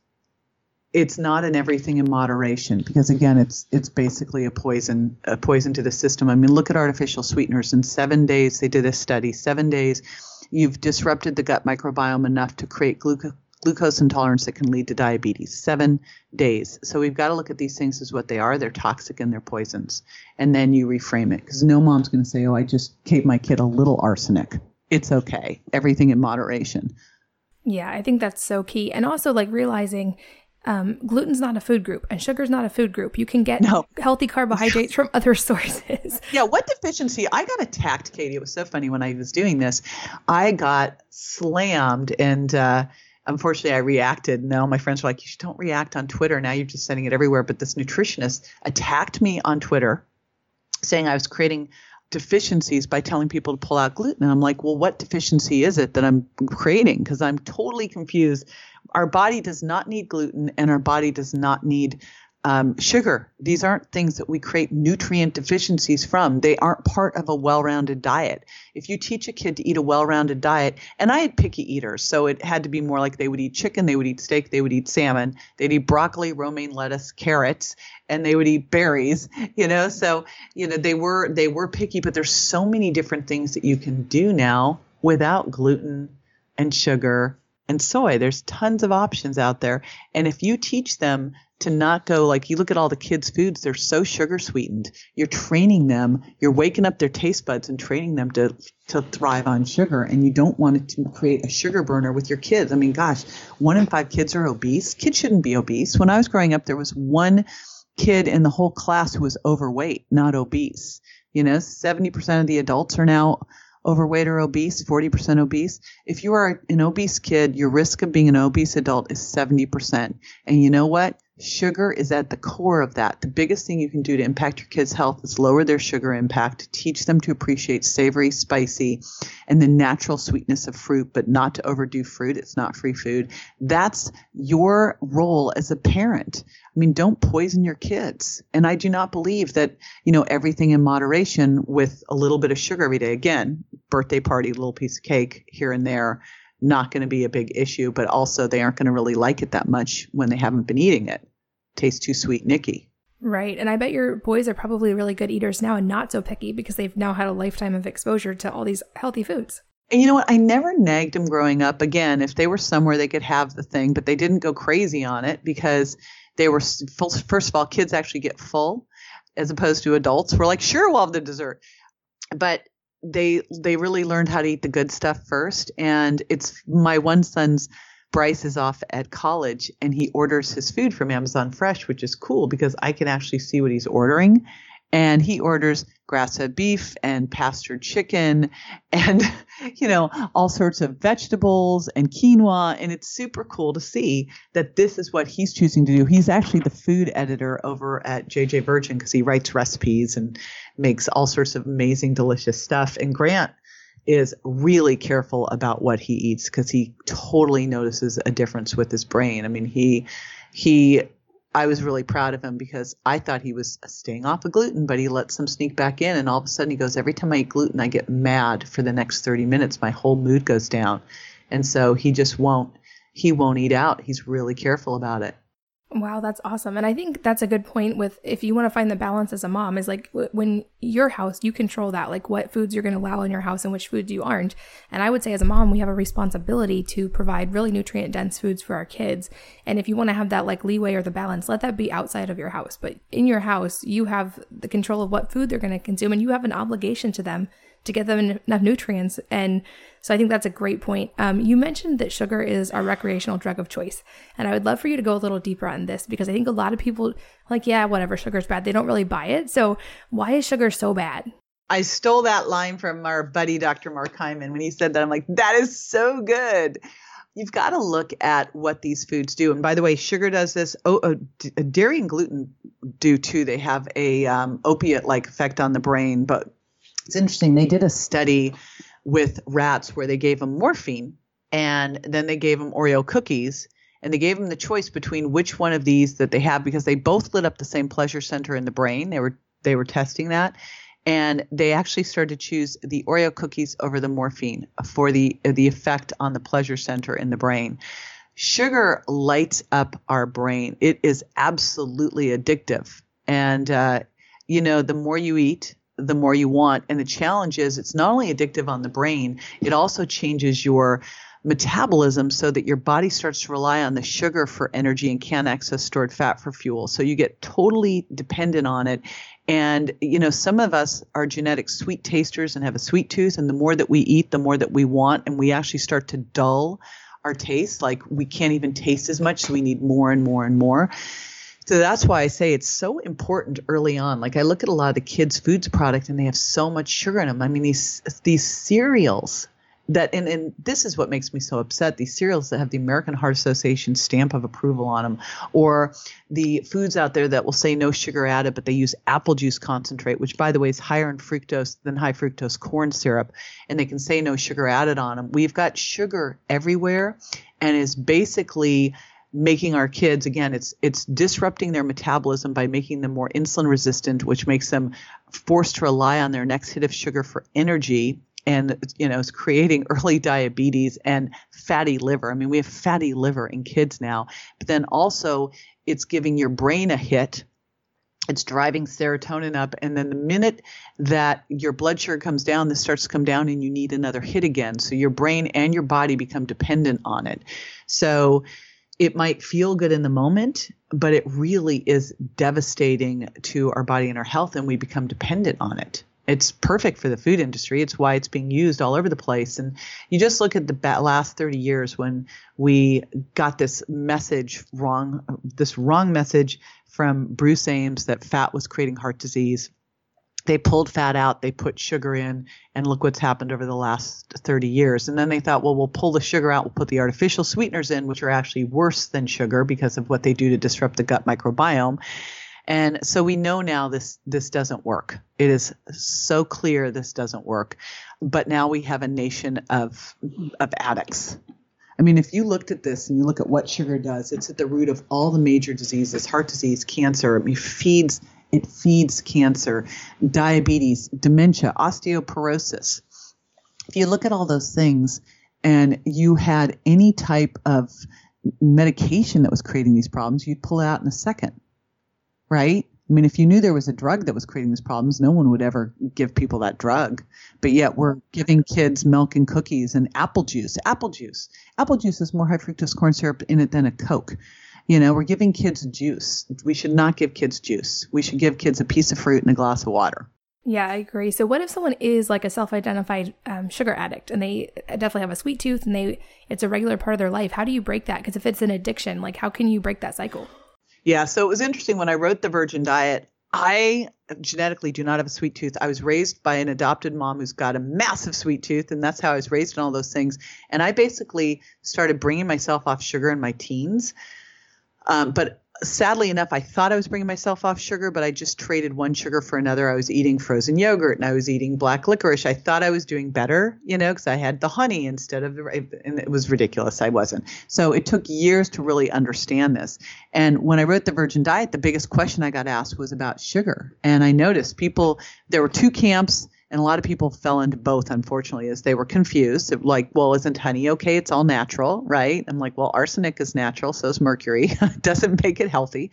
it's not an everything in moderation, because again, it's it's basically a poison, a poison to the system. I mean, look at artificial sweeteners. In seven days, they did a study, seven days, you've disrupted the gut microbiome enough to create glucose. Glucose intolerance that can lead to diabetes. Seven days. So we've got to look at these things as what they are. They're toxic and they're poisons. And then you reframe it, because no mom's going to say, oh, I just gave my kid a little arsenic. It's okay. Everything in moderation. Yeah, I think that's so key. And also like realizing um, gluten's not a food group and sugar's not a food group. You can get no. healthy carbohydrates from other sources. Yeah, what deficiency? I got attacked, Katie. It was so funny when I was doing this. I got slammed and uh unfortunately, I reacted. No, my friends were like, you don't react on Twitter. Now you're just sending it everywhere. But this nutritionist attacked me on Twitter saying I was creating deficiencies by telling people to pull out gluten. And I'm like, well, what deficiency is it that I'm creating? Because I'm totally confused. Our body does not need gluten and our body does not need Um, sugar. These aren't things that we create nutrient deficiencies from. They aren't part of a well-rounded diet. If you teach a kid to eat a well-rounded diet, and I had picky eaters, so it had to be more like they would eat chicken, they would eat steak, they would eat salmon, they'd eat broccoli, romaine lettuce, carrots, and they would eat berries, you know, so, you know, they were, they were picky, but there's so many different things that you can do now without gluten and sugar and soy. There's tons of options out there. And if you teach them to not go like, you look at all the kids' foods, they're so sugar sweetened. You're training them, you're waking up their taste buds and training them to, to thrive on sugar. And you don't want to create a sugar burner with your kids. I mean, gosh, one in five kids are obese. Kids shouldn't be obese. When I was growing up, there was one kid in the whole class who was overweight, not obese. You know, seventy percent of the adults are now overweight or obese, forty percent obese. If you are an obese kid, your risk of being an obese adult is seventy percent. And you know what? Sugar is at the core of that. The biggest thing you can do to impact your kids' health is lower their sugar impact, teach them to appreciate savory, spicy, and the natural sweetness of fruit, but not to overdo fruit. It's not free food. That's your role as a parent. I mean, don't poison your kids. And I do not believe that, you know, everything in moderation with a little bit of sugar every day. Again, birthday party, little piece of cake here and there, not going to be a big issue, but also they aren't going to really like it that much when they haven't been eating it. Tastes too sweet, Nikki. Right. And I bet your boys are probably really good eaters now and not so picky because they've now had a lifetime of exposure to all these healthy foods. And you know what? I never nagged them growing up. Again, if they were somewhere, they could have the thing, but they didn't go crazy on it because they were, first of all, kids actually get full as opposed to adults. We're like, sure, we'll have the dessert. But they they really learned how to eat the good stuff first. And it's my one son's, Bryce is off at college and he orders his food from Amazon Fresh, which is cool because I can actually see what he's ordering. And he orders grass-fed beef and pastured chicken and, you know, all sorts of vegetables and quinoa. And it's super cool to see that this is what he's choosing to do. He's actually the food editor over at J J Virgin because he writes recipes and makes all sorts of amazing, delicious stuff. And Grant is really careful about what he eats because he totally notices a difference with his brain. I mean, he, he, I was really proud of him because I thought he was staying off of gluten, but he let some sneak back in. And all of a sudden he goes, every time I eat gluten, I get mad for the next thirty minutes. My whole mood goes down. And so he just won't, he won't eat out. He's really careful about it. Wow, that's awesome. And I think that's a good point with if you want to find the balance as a mom is like w- when your house, you control that, like what foods you're going to allow in your house and which foods you aren't. And I would say as a mom, we have a responsibility to provide really nutrient dense foods for our kids. And if you want to have that like leeway or the balance, let that be outside of your house. But in your house, you have the control of what food they're going to consume and you have an obligation to them to get them enough nutrients. And so I think that's a great point. Um, you mentioned that sugar is our recreational drug of choice. And I would love for you to go a little deeper on this because I think a lot of people like, yeah, whatever, sugar's bad. They don't really buy it. So why is sugar so bad? I stole that line from our buddy, Doctor Mark Hyman, when he said that. I'm like, that is so good. You've got to look at what these foods do. And by the way, sugar does this. Oh, oh d- dairy and gluten do too. They have a um, opiate-like effect on the brain, but it's interesting. They did a study with rats where they gave them morphine and then they gave them Oreo cookies and they gave them the choice between which one of these that they have because they both lit up the same pleasure center in the brain. They were they were testing that. And they actually started to choose the Oreo cookies over the morphine for the the effect on the pleasure center in the brain. Sugar lights up our brain. It is absolutely addictive. And, uh, you know, the more you eat, the more you want. And the challenge is it's not only addictive on the brain, it also changes your metabolism so that your body starts to rely on the sugar for energy and can't access stored fat for fuel. So you get totally dependent on it. And, you know, some of us are genetic sweet tasters and have a sweet tooth. And the more that we eat, the more that we want. And we actually start to dull our taste. Like we can't even taste as much. So we need more and more and more. So that's why I say it's so important early on. Like I look at a lot of the kids' foods product and they have so much sugar in them. I mean, these these cereals that, and, and this is what makes me so upset, these cereals that have the American Heart Association stamp of approval on them, or the foods out there that will say no sugar added, but they use apple juice concentrate, which by the way is higher in fructose than high fructose corn syrup, and they can say no sugar added on them. We've got sugar everywhere and is basically making our kids, again, it's it's disrupting their metabolism by making them more insulin resistant, which makes them forced to rely on their next hit of sugar for energy. And, you know, it's creating early diabetes and fatty liver. I mean, we have fatty liver in kids now, but then also it's giving your brain a hit. It's driving serotonin up. And then the minute that your blood sugar comes down, this starts to come down and you need another hit again. So your brain and your body become dependent on it. So it might feel good in the moment, but it really is devastating to our body and our health, and we become dependent on it. It's perfect for the food industry. It's why it's being used all over the place. And you just look at the last thirty years when we got this message wrong, this wrong message from Bruce Ames that fat was creating heart disease. They pulled fat out, they put sugar in, and look what's happened over the last thirty years. And then they thought, well, we'll pull the sugar out, we'll put the artificial sweeteners in, which are actually worse than sugar because of what they do to disrupt the gut microbiome. And so we know now this this doesn't work. It is so clear this doesn't work. But now we have a nation of of addicts. I mean, if you looked at this and you look at what sugar does, it's at the root of all the major diseases, heart disease, cancer. I mean, it feeds It feeds cancer, diabetes, dementia, osteoporosis. If you look at all those things and you had any type of medication that was creating these problems, you'd pull it out in a second, right? I mean, if you knew there was a drug that was creating these problems, no one would ever give people that drug. But yet we're giving kids milk and cookies and apple juice. Apple juice. Apple juice has more high fructose corn syrup in it than a Coke. You know, we're giving kids juice. We should not give kids juice. We should give kids a piece of fruit and a glass of water. Yeah, I agree. So what if someone is like a self-identified um, sugar addict and they definitely have a sweet tooth and they it's a regular part of their life? How do you break that? Because if it's an addiction, like how can you break that cycle? Yeah, so it was interesting when I wrote The Virgin Diet. I genetically do not have a sweet tooth. I was raised by an adopted mom who's got a massive sweet tooth, and that's how I was raised and all those things. And I basically started bringing myself off sugar in my teens. Um, but sadly enough, I thought I was bringing myself off sugar, but I just traded one sugar for another. I was eating frozen yogurt and I was eating black licorice. I thought I was doing better, you know, because I had the honey instead of the, and it was ridiculous. I wasn't. So it took years to really understand this. And when I wrote The Virgin Diet, the biggest question I got asked was about sugar. And I noticed people, there were two camps. And a lot of people fell into both, unfortunately, as they were confused. Like, well, isn't honey okay? It's all natural, right? I'm like, well, arsenic is natural, so is mercury. It doesn't make it healthy.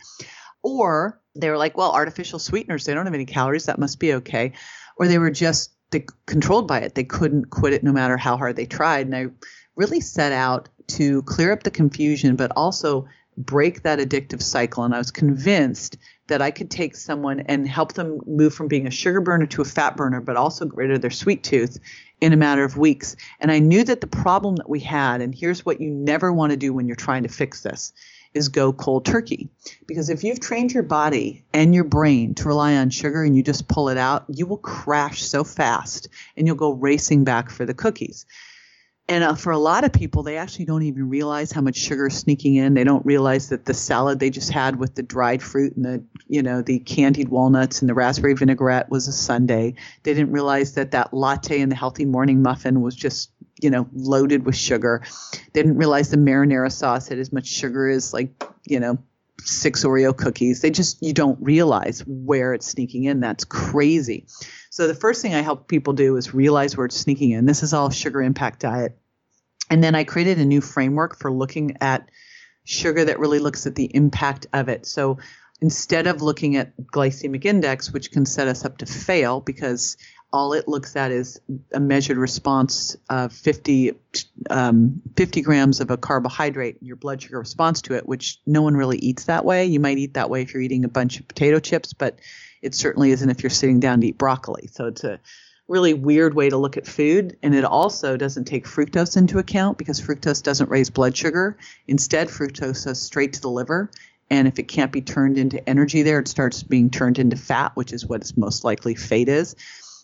Or they were like, well, artificial sweeteners, they don't have any calories. That must be okay. Or they were just they controlled by it. They couldn't quit it no matter how hard they tried. And I really set out to clear up the confusion, but also break that addictive cycle. And I was convinced that I could take someone and help them move from being a sugar burner to a fat burner, but also get rid of their sweet tooth in a matter of weeks. And I knew that the problem that we had, and here's what you never want to do when you're trying to fix this, is go cold turkey. Because if you've trained your body and your brain to rely on sugar and you just pull it out, you will crash so fast and you'll go racing back for the cookies. And uh, for a lot of people, they actually don't even realize how much sugar is sneaking in. They don't realize that the salad they just had with the dried fruit and the, you know, the candied walnuts and the raspberry vinaigrette was a sundae. They didn't realize that that latte and the healthy morning muffin was just, you know, loaded with sugar. They didn't realize the marinara sauce had as much sugar as, like, you know, six Oreo cookies. They just, you don't realize where it's sneaking in. That's crazy. So the first thing I help people do is realize where it's sneaking in. This is all Sugar Impact Diet. And then I created a new framework for looking at sugar that really looks at the impact of it. So instead of looking at glycemic index, which can set us up to fail because all it looks at is a measured response of fifty, um, fifty grams of a carbohydrate, your blood sugar response to it, which no one really eats that way. You might eat that way if you're eating a bunch of potato chips, but it certainly isn't if you're sitting down to eat broccoli. So it's a really weird way to look at food. And it also doesn't take fructose into account because fructose doesn't raise blood sugar. Instead, fructose goes straight to the liver. And if it can't be turned into energy there, it starts being turned into fat, which is what its most likely fate is.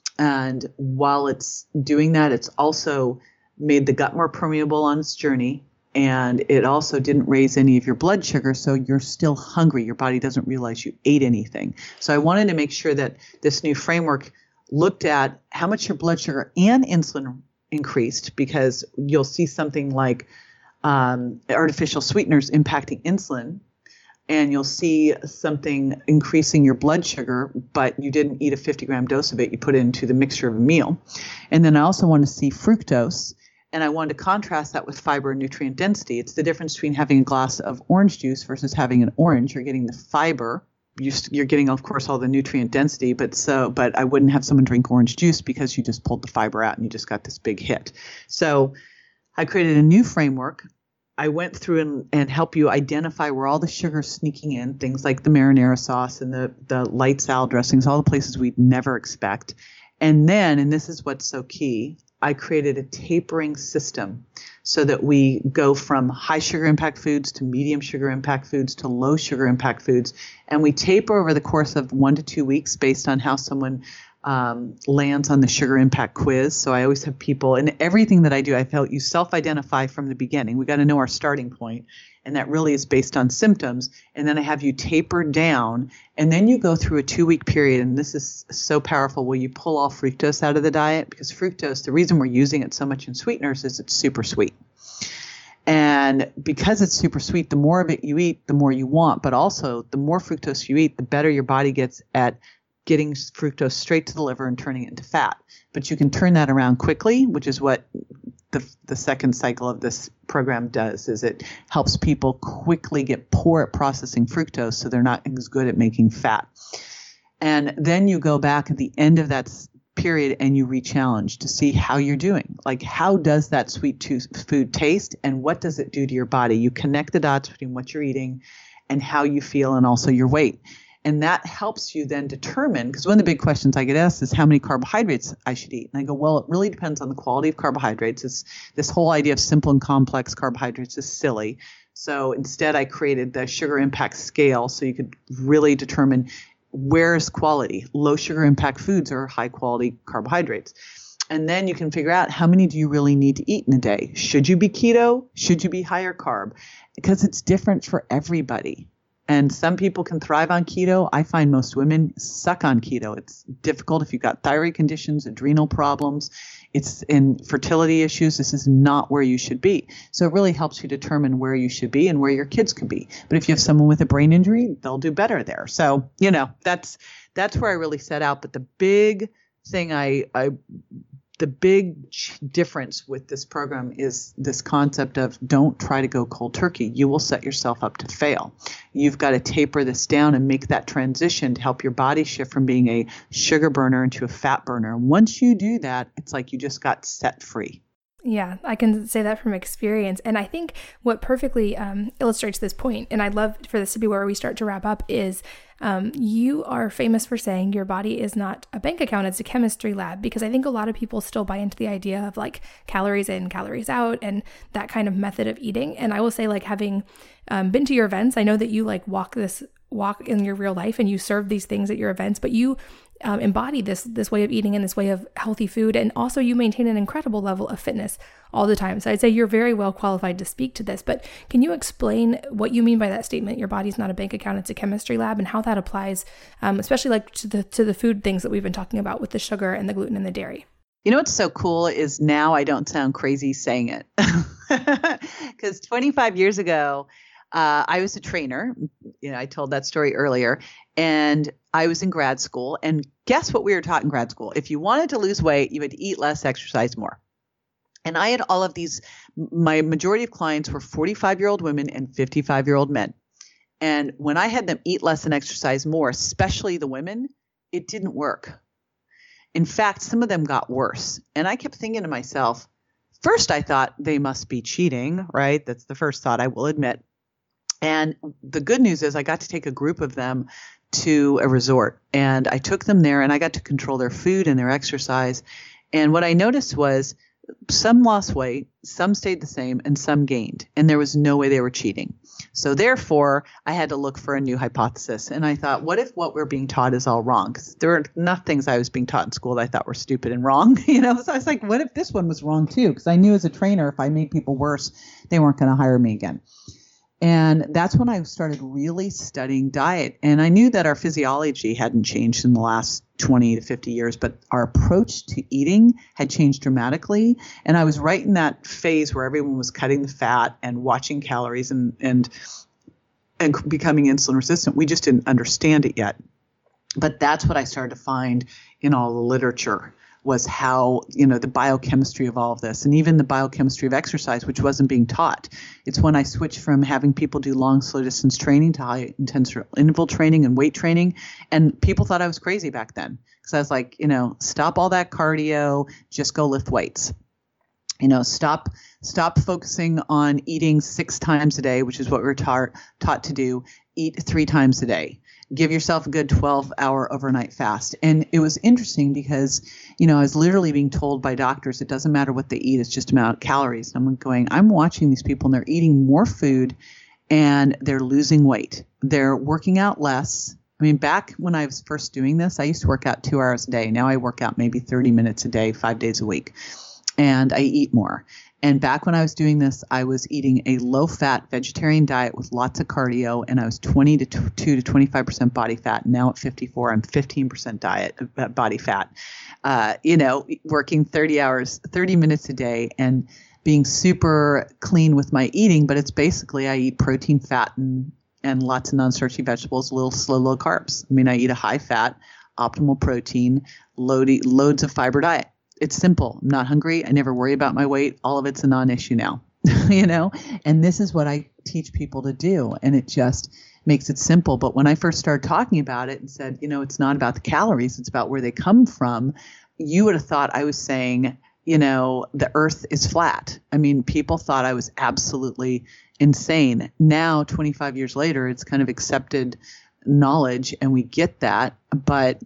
And while it's doing that, it's also made the gut more permeable on its journey. And it also didn't raise any of your blood sugar, so you're still hungry. Your body doesn't realize you ate anything. So I wanted to make sure that this new framework looked at how much your blood sugar and insulin increased, because you'll see something like um, artificial sweeteners impacting insulin, and you'll see something increasing your blood sugar, but you didn't eat a fifty gram dose of it. You put it into the mixture of a meal. And then I also want to see fructose. And I wanted to contrast that with fiber and nutrient density. It's the difference between having a glass of orange juice versus having an orange. You're getting the fiber. You're getting, of course, all the nutrient density. But so, but I wouldn't have someone drink orange juice because you just pulled the fiber out and you just got this big hit. So I created a new framework. I went through and, and help you identify where all the sugar is sneaking in, things like the marinara sauce and the, the light salad dressings, all the places we'd never expect. And then, and this is what's so key, I created a tapering system so that we go from high sugar impact foods to medium sugar impact foods to low sugar impact foods. And we taper over the course of one to two weeks based on how someone um, lands on the sugar impact quiz. So I always have people, and everything that I do, I felt you self-identify from the beginning. We got to know our starting point. And that really is based on symptoms. And then I have you taper down. And then you go through a two-week period. And this is so powerful where you pull all fructose out of the diet. Because fructose, the reason we're using it so much in sweeteners is it's super sweet. And because it's super sweet, the more of it you eat, the more you want. But also, the more fructose you eat, the better your body gets at getting fructose straight to the liver and turning it into fat. But you can turn that around quickly, which is what the the second cycle of this program does, is it helps people quickly get poor at processing fructose so they're not as good at making fat. And then you go back at the end of that period and you re-challenge to see how you're doing. Like, how does that sweet tooth food taste and what does it do to your body? You connect the dots between what you're eating and how you feel and also your weight. And that helps you then determine, because one of the big questions I get asked is how many carbohydrates I should eat. And I go, well, it really depends on the quality of carbohydrates. It's, this whole idea of simple and complex carbohydrates is silly. So instead I created the sugar impact scale so you could really determine where is quality. Low sugar impact foods are high quality carbohydrates. And then you can figure out how many do you really need to eat in a day. Should you be keto? Should you be higher carb? Because it's different for everybody. And some people can thrive on keto. I find most women suck on keto. It's difficult if you've got thyroid conditions, adrenal problems, it's in fertility issues. This is not where you should be. So it really helps you determine where you should be and where your kids could be. But if you have someone with a brain injury, they'll do better there. So, you know, that's that's where I really set out. But the big thing I, I the big difference with this program is this concept of don't try to go cold turkey. You will set yourself up to fail. You've got to taper this down and make that transition to help your body shift from being a sugar burner into a fat burner. Once you do that, it's like you just got set free. Yeah, I can say that from experience. And I think what perfectly um, illustrates this point, and I'd love for this to be where we start to wrap up, is um, you are famous for saying your body is not a bank account, it's a chemistry lab, because I think a lot of people still buy into the idea of like calories in, calories out, and that kind of method of eating. And I will say, like, having um, been to your events, I know that you like walk this walk in your real life and you serve these things at your events, but you Um, embody this this way of eating and this way of healthy food. And also you maintain an incredible level of fitness all the time. So I'd say you're very well qualified to speak to this, but can you explain what you mean by that statement? Your body's not a bank account, it's a chemistry lab, and how that applies, um, especially like to the, to the food things that we've been talking about with the sugar and the gluten and the dairy. You know what's so cool is now I don't sound crazy saying it. Because twenty-five years ago, Uh, I was a trainer. You know, I told that story earlier, and I was in grad school. And guess what we were taught in grad school? If you wanted to lose weight, you had to eat less, exercise more. And I had all of these. My majority of clients were forty-five-year-old women and fifty-five-year-old men. And when I had them eat less and exercise more, especially the women, it didn't work. In fact, some of them got worse. And I kept thinking to myself, first I thought they must be cheating, right? That's the first thought, I will admit. And the good news is I got to take a group of them to a resort, and I took them there and I got to control their food and their exercise. And what I noticed was some lost weight, some stayed the same, and some gained, and there was no way they were cheating. So therefore I had to look for a new hypothesis. And I thought, what if what we're being taught is all wrong? Because there were enough things I was being taught in school that I thought were stupid and wrong. You know, so I was like, what if this one was wrong too? Because I knew as a trainer, if I made people worse, they weren't going to hire me again. And that's when I started really studying diet. And I knew that our physiology hadn't changed in the last twenty to fifty years, but our approach to eating had changed dramatically. And I was right in that phase where everyone was cutting the fat and watching calories and, and, and becoming insulin resistant. We just didn't understand it yet. But that's what I started to find in all the literature, was how, you know, the biochemistry of all of this, and even the biochemistry of exercise, which wasn't being taught. It's when I switched from having people do long, slow distance training to high intense interval training and weight training. And people thought I was crazy back then, because I was like, you know, stop all that cardio, just go lift weights. You know, stop, stop focusing on eating six times a day, which is what we're taught, taught to do. Eat three times a day. Give yourself a good twelve hour overnight fast. And it was interesting because, you know, I was literally being told by doctors, it doesn't matter what they eat, it's just about calories. And I'm going, I'm watching these people and they're eating more food and they're losing weight. They're working out less. I mean, back when I was first doing this, I used to work out two hours a day. Now I work out maybe thirty minutes a day, five days a week, and I eat more. And back when I was doing this, I was eating a low-fat vegetarian diet with lots of cardio, and I was twenty to two to twenty-five percent body fat. Now at fifty-four, I'm fifteen percent diet uh, body fat. Uh, you know, working thirty hours, thirty minutes a day, and being super clean with my eating. But it's basically I eat protein, fat, and and lots of non-starchy vegetables, a little slow, low carbs. I mean, I eat a high-fat, optimal protein, loady, loads of fiber diet. It's simple. I'm not hungry. I never worry about my weight. All of it's a non-issue now, you know, and this is what I teach people to do. And it just makes it simple. But when I first started talking about it and said, you know, it's not about the calories, it's about where they come from, you would have thought I was saying, you know, the earth is flat. I mean, people thought I was absolutely insane. Now, twenty-five years later, it's kind of accepted knowledge and we get that. But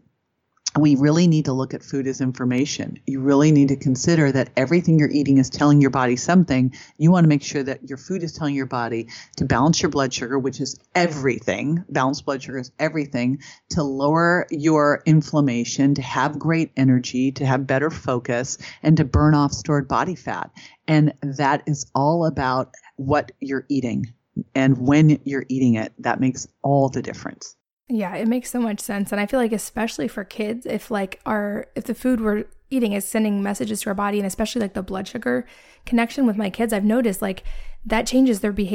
we really need to look at food as information. You really need to consider that everything you're eating is telling your body something. You want to make sure that your food is telling your body to balance your blood sugar, which is everything. Balanced blood sugar is everything. To lower your inflammation, to have great energy, to have better focus, and to burn off stored body fat. And that is all about what you're eating. And when you're eating it, that makes all the difference. Yeah, it makes so much sense. And I feel like especially for kids, if like our, if the food we're eating is sending messages to our body, and especially like the blood sugar connection with my kids, I've noticed like that changes their behavior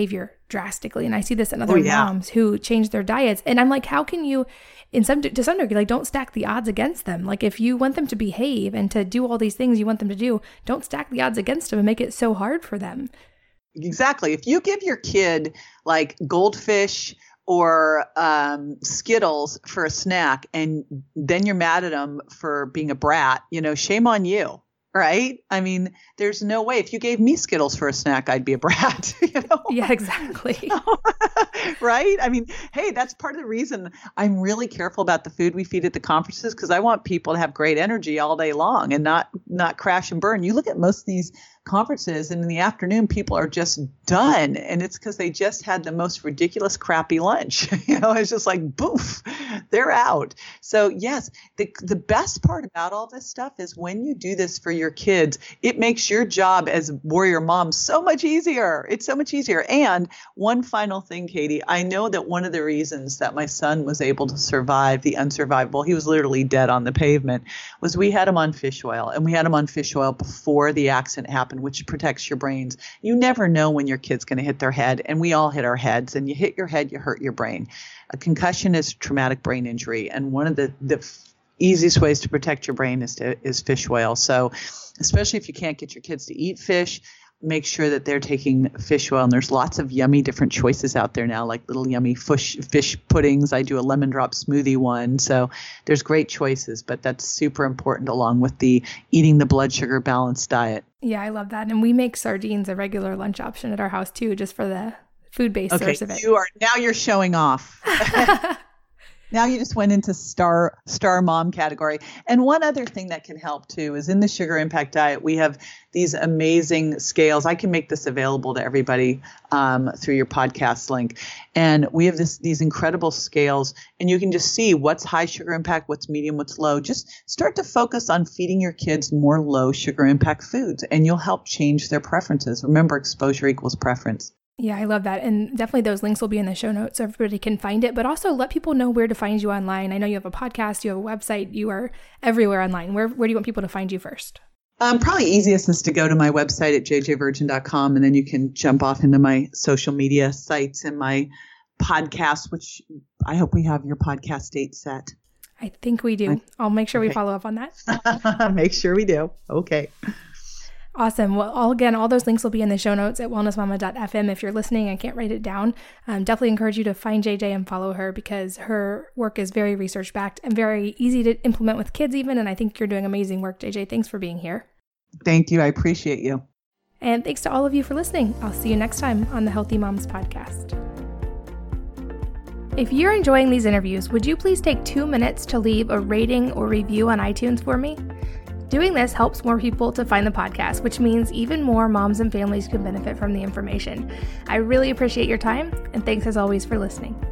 drastically. And I see this in other oh, yeah. moms who change their diets. And I'm like, how can you, in some to some degree, like don't stack the odds against them. Like if you want them to behave and to do all these things you want them to do, don't stack the odds against them and make it so hard for them. Exactly. If you give your kid like goldfish or um, Skittles for a snack, and then you're mad at them for being a brat, you know, shame on you. Right? I mean, there's no way. If you gave me Skittles for a snack, I'd be a brat. You know? Yeah, exactly. Right? I mean, hey, that's part of the reason I'm really careful about the food we feed at the conferences, because I want people to have great energy all day long and not not crash and burn. You look at most of these conferences, and in the afternoon, people are just done, and it's because they just had the most ridiculous, crappy lunch. You know, it's just like boof, they're out. So yes, the the best part about all this stuff is when you do this for your kids, it makes your job as warrior mom so much easier. It's so much easier. And one final thing, Katie, I know that one of the reasons that my son was able to survive the unsurvivable, he was literally dead on the pavement, was we had him on fish oil, and we had him on fish oil before the accident happened, which protects your brains. You never know when your kid's going to hit their head, and we all hit our heads, and you hit your head, you hurt your brain. A concussion is traumatic brain injury, and one of the, the easiest ways to protect your brain is to, is fish oil. So especially if you can't get your kids to eat fish, make sure that they're taking fish oil. And there's lots of yummy different choices out there now, like little yummy fish, fish puddings. I do a lemon drop smoothie one. So there's great choices, but that's super important along with the eating the blood sugar balanced diet. Yeah, I love that. And we make sardines a regular lunch option at our house too, just for the food-based okay, source of it. You are, now you're showing off. Now you just went into star star mom category. And one other thing that can help too is in the Sugar Impact Diet, we have these amazing scales. I can make this available to everybody um, through your podcast link. And we have this these incredible scales, and you can just see what's high sugar impact, what's medium, what's low. Just start to focus on feeding your kids more low sugar impact foods, and you'll help change their preferences. Remember, exposure equals preference. Yeah, I love that. And definitely those links will be in the show notes so everybody can find it, but also let people know where to find you online. I know you have a podcast, you have a website, you are everywhere online. Where where do you want people to find you first? Um, probably easiest is to go to my website at j j virgin dot com, and then you can jump off into my social media sites and my podcast, which I hope we have your podcast date set. I think we do. I'll make sure okay. we follow up on that. Make sure we do. Okay. Awesome. Well, all, again, all those links will be in the show notes at wellness mama dot f m. If you're listening and can't write it down, um, definitely encourage you to find J J and follow her, because her work is very research-backed and very easy to implement with kids even. And I think you're doing amazing work, J J. Thanks for being here. Thank you. I appreciate you. And thanks to all of you for listening. I'll see you next time on the Healthy Moms Podcast. If you're enjoying these interviews, would you please take two minutes to leave a rating or review on iTunes for me? Doing this helps more people to find the podcast, which means even more moms and families can benefit from the information. I really appreciate your time, and thanks as always for listening.